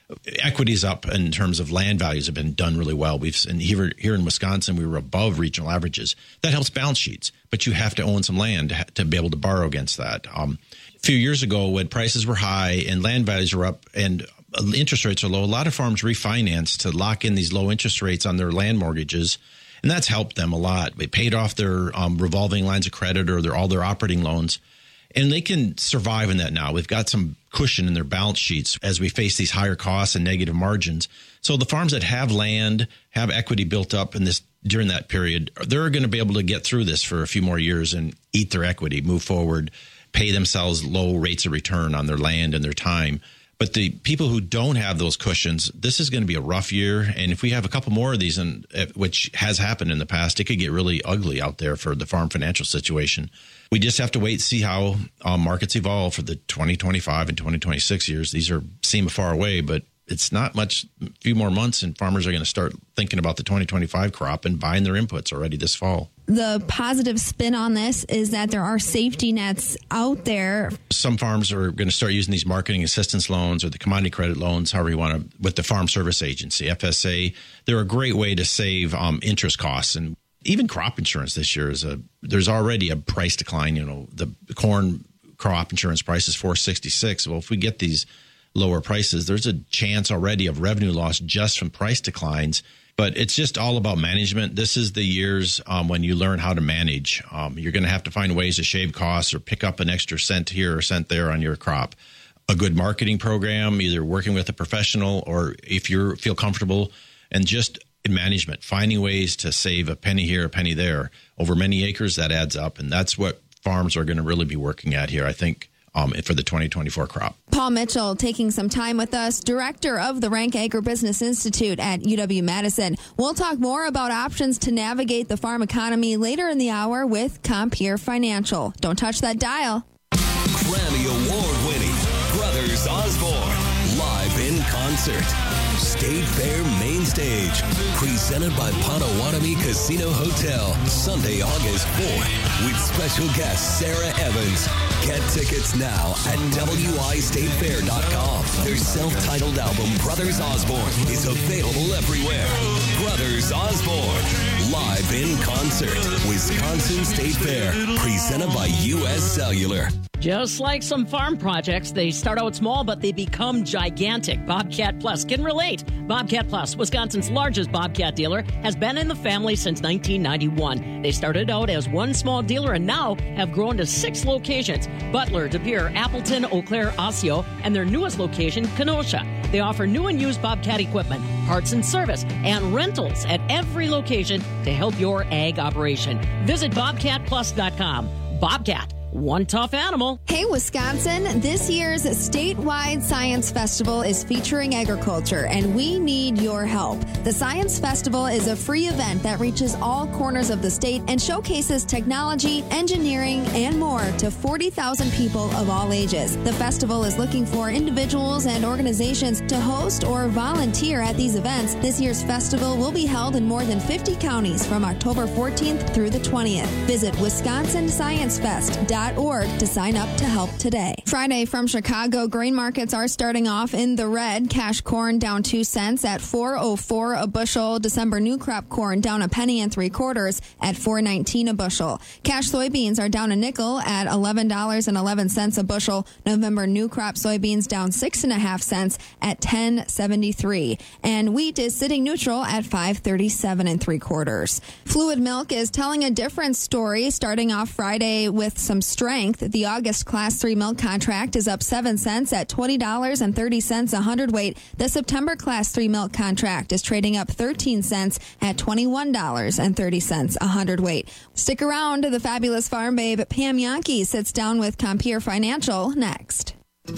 equity's up in terms of land values have been done really well. We've and here here in Wisconsin, we were above regional averages. That helps balance sheets, but you have to own some land to, to be able to borrow against that. Um, a few years ago, when prices were high and land values were up and interest rates are low, a lot of farms refinanced to lock in these low interest rates on their land mortgages. And that's helped them a lot. They paid off their um, revolving lines of credit or their, all their operating loans. And they can survive in that now. We've got some cushion in their balance sheets as we face these higher costs and negative margins. So the farms that have land, have equity built up in this during that period, they're going to be able to get through this for a few more years and eat their equity, move forward, pay themselves low rates of return on their land and their time. But the people who don't have those cushions, this is going to be a rough year. And if we have a couple more of these, and which has happened in the past, it could get really ugly out there for the farm financial situation. We just have to wait and see how uh, markets evolve for the twenty twenty-five and twenty twenty-six years. These are seem far away, but it's not much, a few more months, and farmers are going to start thinking about the twenty twenty-five crop and buying their inputs already this fall. The positive spin on this is that there are safety nets out there. Some farms are going to start using these marketing assistance loans or the commodity credit loans, however you want to, with the Farm Service Agency, F S A. They're a great way to save um, interest costs. And even crop insurance this year is a, there's already a price decline. You know, the corn crop insurance price is four sixty-six. Well, if we get these lower prices, there's a chance already of revenue loss just from price declines. But it's just all about management. This is the years um, when you learn how to manage. Um, you're going to have to find ways to shave costs or pick up an extra cent here or cent there on your crop. A good marketing program, either working with a professional or if you feel comfortable, and just in management, finding ways to save a penny here, a penny there. Over many acres, that adds up. And that's what farms are going to really be working at here, I think, um, for the twenty twenty-four crop. Paul Mitchell taking some time with us, director of the Rank Agribusiness Institute at U W-Madison. We'll talk more about options to navigate the farm economy later in the hour with Compeer Financial. Don't touch that dial. Grammy Award-winning Brothers Osborne, live in concert. State Fair Main Stage, presented by Potawatomi Casino Hotel, Sunday, August fourth, with special guest Sarah Evans. Get tickets now at W I state fair dot com. Their self-titled album, Brothers Osborne, is available everywhere. Brothers Osborne, live in concert. Wisconsin State Fair, presented by U S Cellular. Just like some farm projects, they start out small, but they become gigantic. Bobcat Plus can relate. Bobcat Plus, Wisconsin's largest Bobcat dealer, has been in the family since nineteen ninety-one. They started out as one small dealer and now have grown to six locations: Butler, De Pere, Appleton, Eau Claire, Osseo, and their newest location, Kenosha. They offer new and used Bobcat equipment, parts and service, and rentals at every location to help your ag operation. Visit bobcat plus dot com. Bobcat. One tough animal. Hey, Wisconsin, this year's statewide Science Festival is featuring agriculture, and we need your help. The Science Festival is a free event that reaches all corners of the state and showcases technology, engineering, and more to forty thousand people of all ages. The festival is looking for individuals and organizations to host or volunteer at these events. This year's festival will be held in more than fifty counties from October fourteenth through the twentieth. Visit wisconsin science fest dot org to sign up to help today. Friday from Chicago, grain markets are starting off in the red. Cash corn down two cents at four oh four a bushel. December new crop corn down a penny and three quarters at four nineteen a bushel. Cash soybeans are down a nickel at eleven dollars and eleven cents a bushel. November new crop soybeans down six and a half cents at ten seventy-three. And wheat is sitting neutral at five thirty-seven and three quarters. Fluid milk is telling a different story, starting off Friday with some strength. The August Class three milk contract is up seven cents at twenty dollars and thirty cents a hundredweight. The September Class three milk contract is trading up thirteen cents at twenty-one dollars and thirty cents a hundredweight. Stick around. The fabulous farm babe Pam Yankee sits down with Compeer Financial next.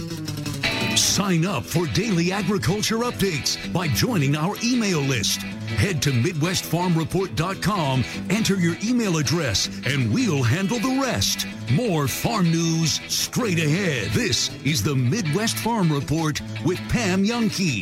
Sign up for daily agriculture updates by joining our email list. Head to midwest farm report dot com, enter your email address, and we'll handle the rest. More farm news straight ahead. This is the Midwest Farm Report with Pam Yankee.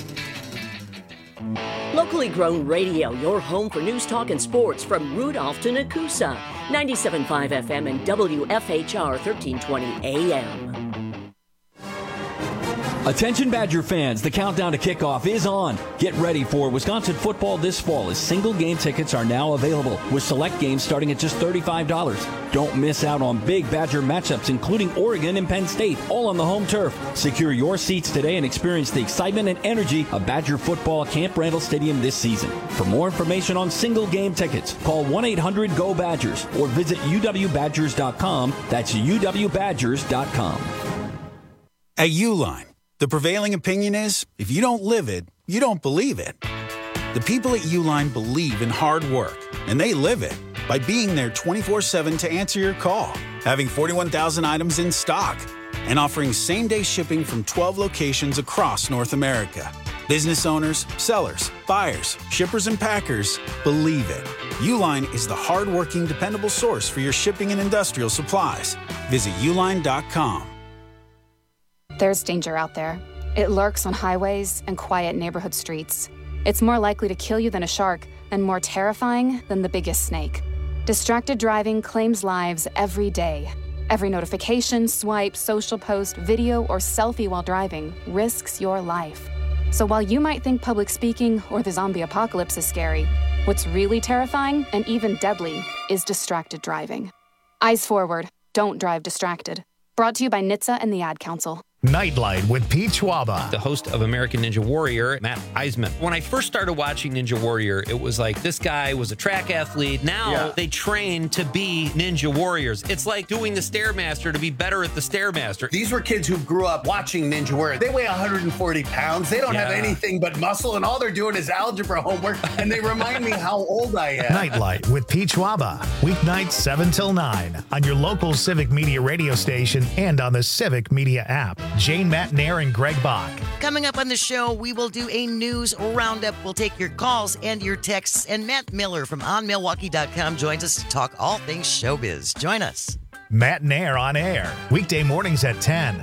Locally grown radio, your home for news, talk, and sports from Rudolph to Nakusa. ninety-seven point five F M and W F H R thirteen twenty A M. Attention Badger fans, the countdown to kickoff is on. Get ready for Wisconsin football this fall as single game tickets are now available with select games starting at just thirty-five dollars. Don't miss out on big Badger matchups including Oregon and Penn State, all on the home turf. Secure your seats today and experience the excitement and energy of Badger football at Camp Randall Stadium this season. For more information on single game tickets, call one eight hundred go Badgers or visit u w badgers dot com. That's u w badgers dot com. At Uline, the prevailing opinion is, if you don't live it, you don't believe it. The people at Uline believe in hard work, and they live it by being there twenty-four seven to answer your call, having forty-one thousand items in stock, and offering same-day shipping from twelve locations across North America. Business owners, sellers, buyers, shippers, and packers believe it. Uline is the hard-working, dependable source for your shipping and industrial supplies. Visit uline dot com. There's danger out there. It lurks on highways and quiet neighborhood streets. It's more likely to kill you than a shark and more terrifying than the biggest snake. Distracted driving claims lives every day. Every notification, swipe, social post, video, or selfie while driving risks your life. So while you might think public speaking or the zombie apocalypse is scary, what's really terrifying and even deadly is distracted driving. Eyes forward. Don't drive distracted. Brought to you by N H T S A and the Ad Council. Nightlight with Pete Schwaba. The host of American Ninja Warrior, Matt Eisman. When I first started watching Ninja Warrior, it was like this guy was a track athlete. Now yeah. they train to be Ninja Warriors. It's like doing the Stairmaster to be better at the Stairmaster. These were kids who grew up watching Ninja Warrior. They weigh one hundred forty pounds. They don't yeah. have anything but muscle, and all they're doing is algebra homework, and they remind me how old I am. Nightlight with Pete Schwaba. Weeknights seven till nine on your local Civic Media radio station and on the Civic Media app. Jane Matnair and Greg Bach. Coming up on the show, we will do a news roundup. We'll take your calls and your texts. And Matt Miller from on milwaukee dot com joins us to talk all things showbiz. Join us. Matt Nair on air, weekday mornings at ten.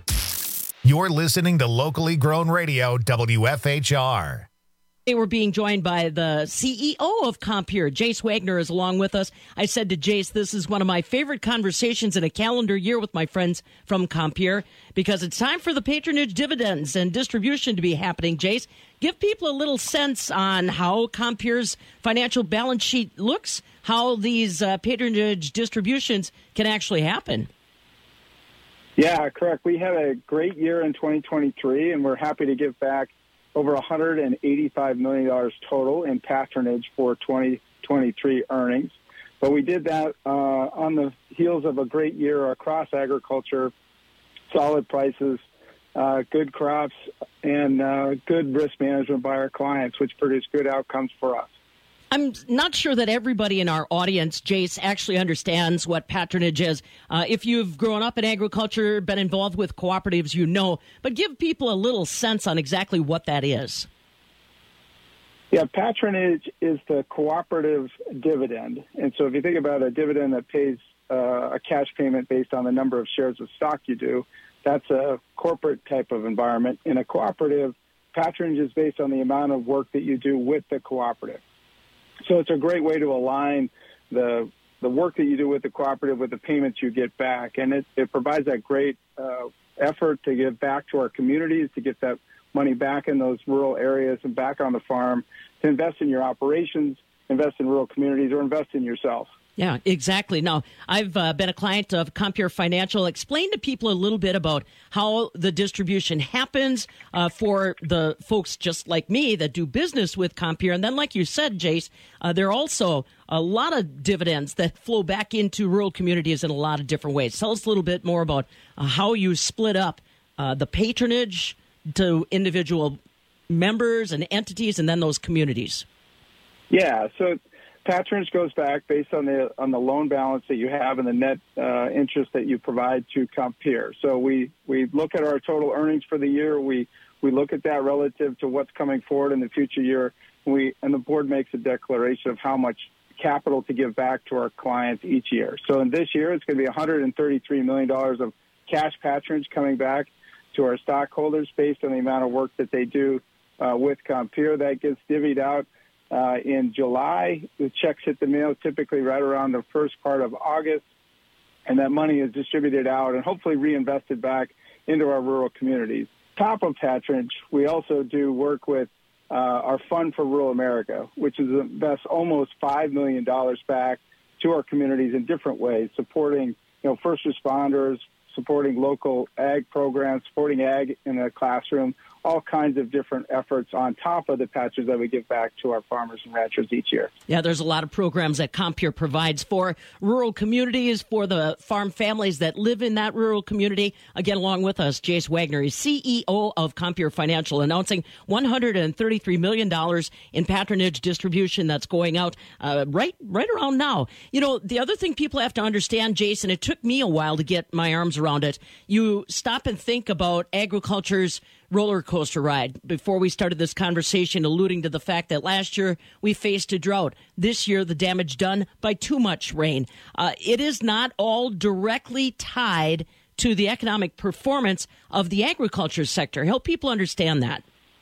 You're listening to locally grown radio, W F H R. They were being joined by the C E O of Compeer. Jace Wagner is along with us. I said to Jace, this is one of my favorite conversations in a calendar year with my friends from Compeer because it's time for the patronage dividends and distribution to be happening. Jace, give people a little sense on how Compeer's financial balance sheet looks, how these uh, patronage distributions can actually happen. Yeah, correct. We had a great year in twenty twenty-three, and we're happy to give back over one hundred eighty-five million dollars total in patronage for twenty twenty-three earnings. But we did that uh, on the heels of a great year across agriculture, solid prices, uh, good crops, and uh, good risk management by our clients, which produced good outcomes for us. I'm not sure that everybody in our audience, Jace, actually understands what patronage is. Uh, if you've grown up in agriculture, been involved with cooperatives, you know. But give people a little sense on exactly what that is. Yeah, patronage is the cooperative dividend. And so if you think about a dividend that pays uh, a cash payment based on the number of shares of stock you do, that's a corporate type of environment. In a cooperative, patronage is based on the amount of work that you do with the cooperative. So it's a great way to align the the work that you do with the cooperative with the payments you get back. And it, it provides that great uh, effort to give back to our communities, to get that money back in those rural areas and back on the farm, to invest in your operations, invest in rural communities, or invest in yourself. Yeah, exactly. Now, I've uh, been a client of Compeer Financial. Explain to people a little bit about how the distribution happens uh, for the folks just like me that do business with Compeer. And then, like you said, Jace, uh, there are also a lot of dividends that flow back into rural communities in a lot of different ways. Tell us a little bit more about uh, how you split up uh, the patronage to individual members and entities and then those communities. Yeah, so patronage goes back based on the on the loan balance that you have and the net uh, interest that you provide to Compeer. So we, we look at our total earnings for the year. We we look at that relative to what's coming forward in the future year. We and the board makes a declaration of how much capital to give back to our clients each year. So in this year, it's going to be one hundred thirty-three million dollars of cash patronage coming back to our stockholders based on the amount of work that they do uh, with Compeer. That gets divvied out Uh, in July. The checks hit the mail typically right around the first part of August, and that money is distributed out and hopefully reinvested back into our rural communities. top of patronage, we also do work with uh, our Fund for Rural America, which is invests almost five million dollars back to our communities in different ways, supporting you know first responders, supporting local ag programs, supporting ag in the classroom, all kinds of different efforts on top of the patches that we give back to our farmers and ranchers each year. Yeah, there's a lot of programs that Compeer provides for rural communities, for the farm families that live in that rural community. Again, along with us, Jace Wagner is C E O of Compeer Financial, announcing one hundred thirty-three million dollars in patronage distribution that's going out uh, right right around now. You know, the other thing people have to understand, Jason, it took me a while to get my arms around it. You stop and think about agriculture's roller coaster ride before we started this conversation, alluding to the fact that last year we faced a drought. This year, the damage done by too much rain. Uh, it is not all directly tied to the economic performance of the agriculture sector. Help people understand that.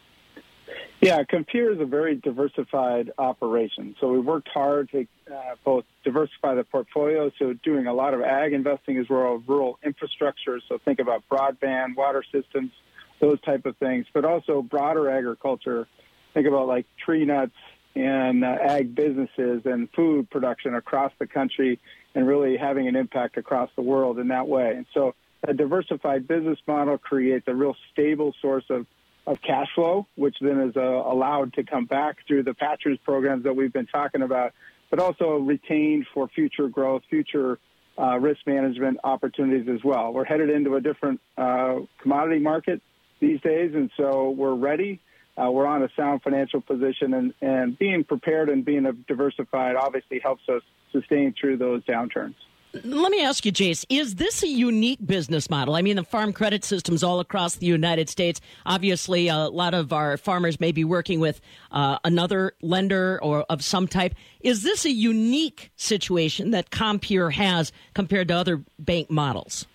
Yeah, Compeer is a very diversified operation. So we worked hard to uh, both diversify the portfolio, so doing a lot of ag investing as well as rural infrastructure. So think about broadband, water systems, those type of things, but also broader agriculture. Think about like tree nuts and uh, ag businesses and food production across the country and really having an impact across the world in that way. And so a diversified business model creates a real stable source of, of cash flow, which then is uh, allowed to come back through the patronage programs that we've been talking about, but also retained for future growth, future uh, risk management opportunities as well. We're headed into a different uh, commodity market these days, and so we're ready. Uh, we're on a sound financial position, and, and being prepared and being diversified obviously helps us sustain through those downturns. Let me ask you, Jace, is this a unique business model? I mean, the farm credit systems all across the United States, obviously a lot of our farmers may be working with uh, another lender or of some type. Is this a unique situation that Compeer has compared to other bank models?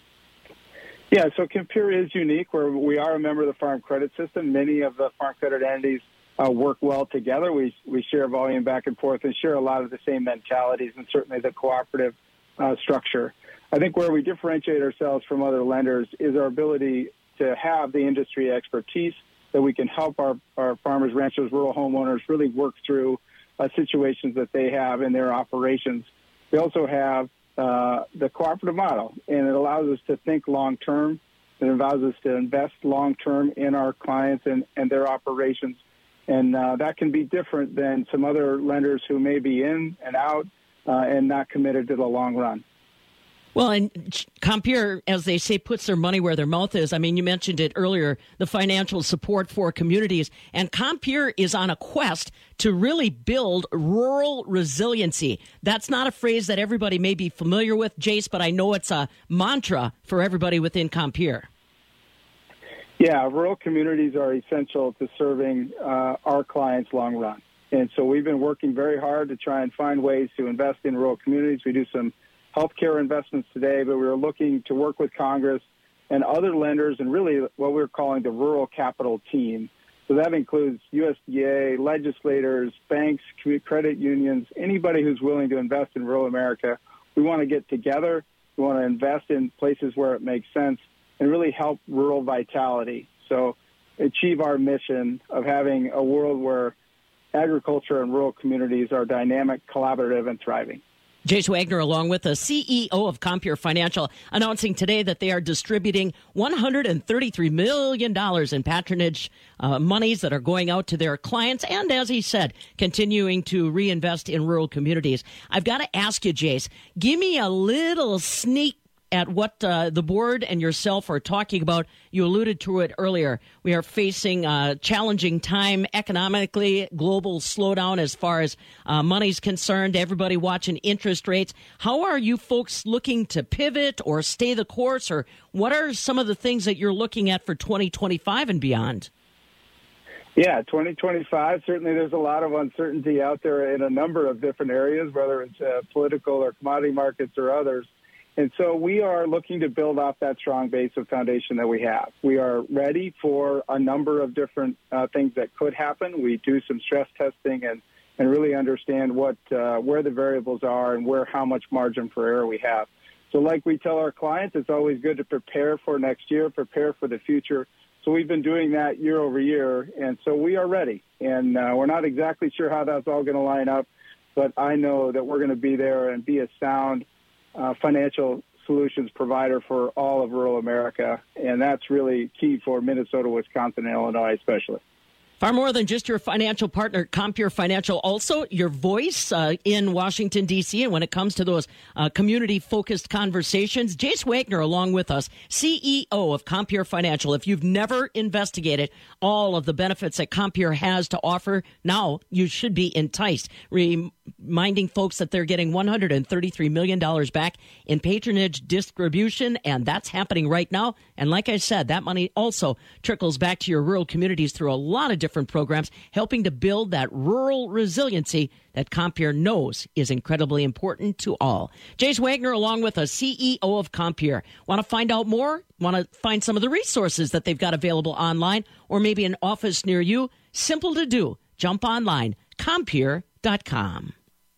Yeah, so Compeer is unique, where we are a member of the Farm Credit System. Many of the farm credit entities uh, work well together. We we share volume back and forth and share a lot of the same mentalities and certainly the cooperative uh, structure. I think where we differentiate ourselves from other lenders is our ability to have the industry expertise that we can help our, our farmers, ranchers, rural homeowners really work through uh, situations that they have in their operations. We also have Uh, the cooperative model, and it allows us to think long-term. It allows us to invest long-term in our clients and, and their operations. And uh, that can be different than some other lenders who may be in and out uh, and not committed to the long run. Well, and Compeer, as they say, puts their money where their mouth is. I mean, you mentioned it earlier, the financial support for communities. And Compeer is on a quest to really build rural resiliency. That's not a phrase that everybody may be familiar with, Jace, but I know it's a mantra for everybody within Compeer. Yeah, rural communities are essential to serving uh, our clients long run. And so we've been working very hard to try and find ways to invest in rural communities. We do some healthcare investments today, but we were looking to work with Congress and other lenders and really what we're calling the rural capital team. So that includes U S D A, legislators, banks, credit unions, anybody who's willing to invest in rural America. We want to get together. We want to invest in places where it makes sense and really help rural vitality. So achieve our mission of having a world where agriculture and rural communities are dynamic, collaborative, and thriving. Jace Wagner, along with the C E O of Compeer Financial, announcing today that they are distributing one hundred thirty-three million dollars in patronage uh, monies that are going out to their clients, and as he said, continuing to reinvest in rural communities. I've got to ask you, Jace, give me a little sneak at what uh, the board and yourself are talking about. You alluded to it earlier. We are facing a challenging time economically, global slowdown as far as uh, money's concerned, everybody watching interest rates. How are you folks looking to pivot or stay the course, or what are some of the things that you're looking at for twenty twenty-five and beyond? Yeah, twenty twenty-five, certainly there's a lot of uncertainty out there in a number of different areas, whether it's uh, political or commodity markets or others. And so we are looking to build off that strong base of foundation that we have. We are ready for a number of different uh, things that could happen. We do some stress testing and, and really understand what uh, where the variables are and where how much margin for error we have. So like we tell our clients, it's always good to prepare for next year, prepare for the future, So we've been doing that year over year, and so we are ready. And uh, we're not exactly sure how that's all going to line up, but I know that we're going to be there and be a sound uh, financial solutions provider for all of rural America, and that's really key for Minnesota, Wisconsin, and Illinois especially. Far more than just your financial partner, Compeer Financial, also your voice uh, in Washington, D C, and when it comes to those uh, community-focused conversations. Jace Wagner along with us, C E O of Compeer Financial. If you've never investigated all of the benefits that Compeer has to offer, now you should be enticed. Reminding folks that they're getting one hundred thirty-three million dollars back in patronage distribution, and that's happening right now. And like I said, that money also trickles back to your rural communities through a lot of different programs, helping to build that rural resiliency that Compeer knows is incredibly important to all. Jace Wagner along with us, C E O of Compeer. Want to find out more? Want to find some of the resources that they've got available online or maybe an office near you? Simple to do. Jump online, Compeer dot com.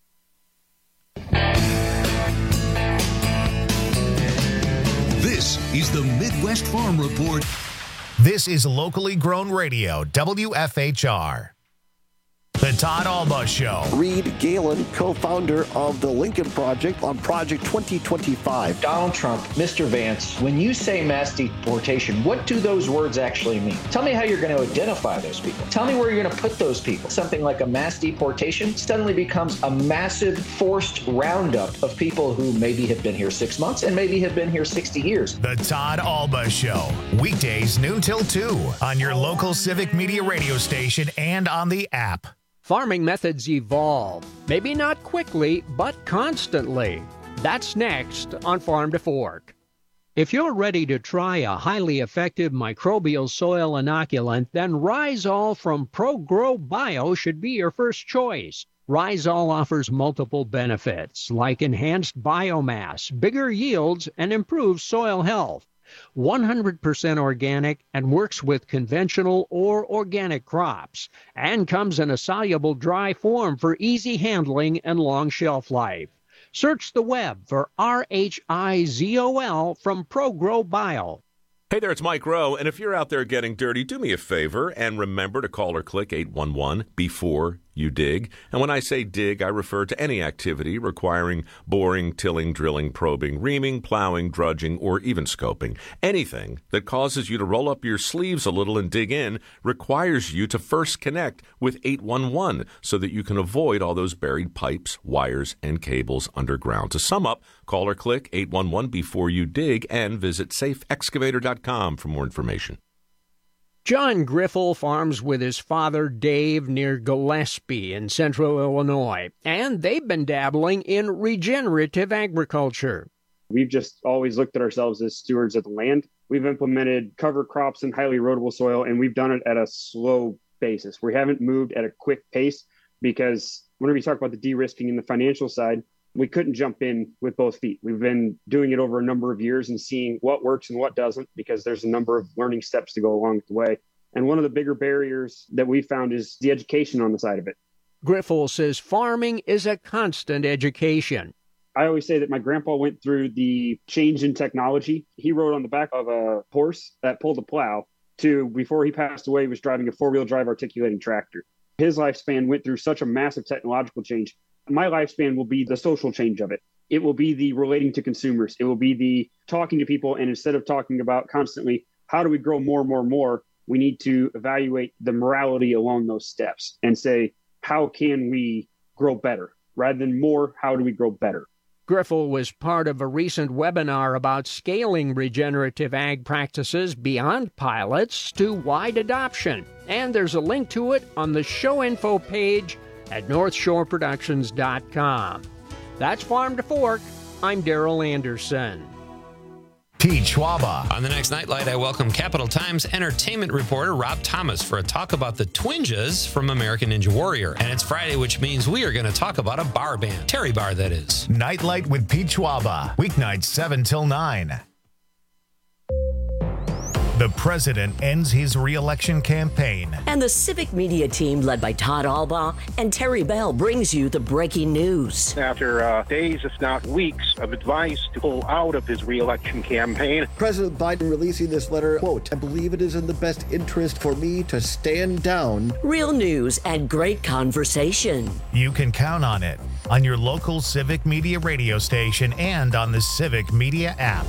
This is the Midwest Farm Report. This is locally grown radio, W F H R. The Todd Alba Show. Reed Galen, co-founder of the Lincoln Project on Project twenty twenty-five. Donald Trump, Mister Vance, when you say mass deportation, what do those words actually mean? Tell me how you're going to identify those people. Tell me where you're going to put those people. Something like a mass deportation suddenly becomes a massive forced roundup of people who maybe have been here six months and maybe have been here sixty years. The Todd Alba Show. Weekdays noon till two on your local Civic Media radio station and on the app. Farming methods evolve, maybe not quickly, but constantly. That's next on Farm to Fork. If you're ready to try a highly effective microbial soil inoculant, then Rhizol from ProGrow Bio should be your first choice. Rhizol offers multiple benefits, like enhanced biomass, bigger yields, and improved soil health. one hundred percent organic and works with conventional or organic crops, and comes in a soluble dry form for easy handling and long shelf life. Search the web for R H I Z O L from ProGrow Bio. Hey there, it's Mike Rowe, and if you're out there getting dirty, do me a favor and remember to call or click eight one one before you dig. And when I say dig, I refer to any activity requiring boring, tilling, drilling, probing, reaming, plowing, drudging, or even scoping. Anything that causes you to roll up your sleeves a little and dig in requires you to first connect with eight one one so that you can avoid all those buried pipes, wires, and cables underground. To sum up, call or click eight one one before you dig and visit safe excavator dot com for more information. John Griffel farms with his father Dave near Gillespie in central Illinois, and they've been dabbling in regenerative agriculture. We've just always looked at ourselves as stewards of the land. We've implemented cover crops and highly erodible soil, and we've done it at a slow basis. We haven't moved at a quick pace because whenever you talk about the de-risking and the financial side, we couldn't jump in with both feet. We've been doing it over a number of years and seeing what works and what doesn't, because there's a number of learning steps to go along the way. And one of the bigger barriers that we found is the education on the side of it. Griffel says farming is a constant education. I always say that my grandpa went through the change in technology. He rode on the back of a horse that pulled a plow to, before he passed away, he was driving a four-wheel drive articulating tractor. His lifespan went through such a massive technological change. My lifespan will be the social change of it. It will be the relating to consumers. It will be the talking to people. And instead of talking about constantly, how do we grow more, more, more? We need to evaluate the morality along those steps and say, how can we grow better? Rather than more, how do we grow better? Griffel was part of a recent webinar about scaling regenerative ag practices beyond pilots to wide adoption. And there's a link to it on the show info page at north shore productions dot com. That's Farm to Fork. I'm Daryl Anderson. Pete Schwaba. On the next Nightlight, I welcome Capital Times entertainment reporter Rob Thomas for a talk about the Twinjas from American Ninja Warrior. And it's Friday, which means we are going to talk about a bar band. Terry Bar, that is. Nightlight with Pete Schwaba. Weeknights seven till nine. The president ends his re-election campaign. And the Civic Media team, led by Todd Albaugh and Terry Bell, brings you the breaking news. After uh, days, if not weeks, of advice to pull out of his re-election campaign. President Biden releasing this letter, quote, I believe it is in the best interest for me to stand down. Real news and great conversation. You can count on it on your local Civic Media radio station and on the Civic Media app.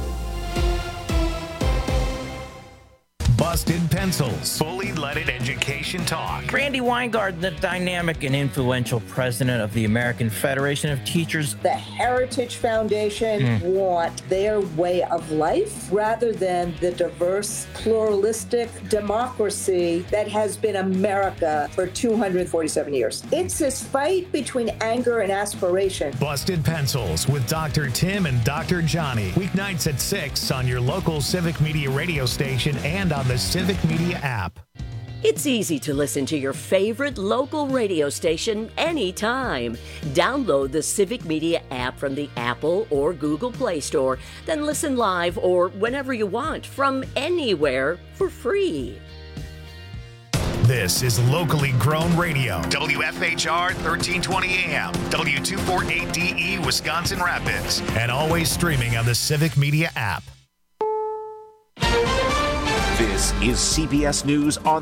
Busted Pencils. Fully Leaded Education Talk. Randy Weingard, the dynamic and influential president of the American Federation of Teachers. The Heritage Foundation mm. want their way of life rather than the diverse, pluralistic democracy that has been America for two hundred forty-seven years. It's this fight between anger and aspiration. Busted Pencils with Doctor Tim and Doctor Johnny. Weeknights at six on your local Civic Media radio station and on the Civic Media app. It's easy to listen to your favorite local radio station anytime. Download the Civic Media app from the Apple or Google Play Store, then listen live or whenever you want from anywhere for free. This is locally grown radio. W F H R thirteen twenty A M, W two forty-eight D E, Wisconsin Rapids, and always streaming on the Civic Media app. This is C B S News on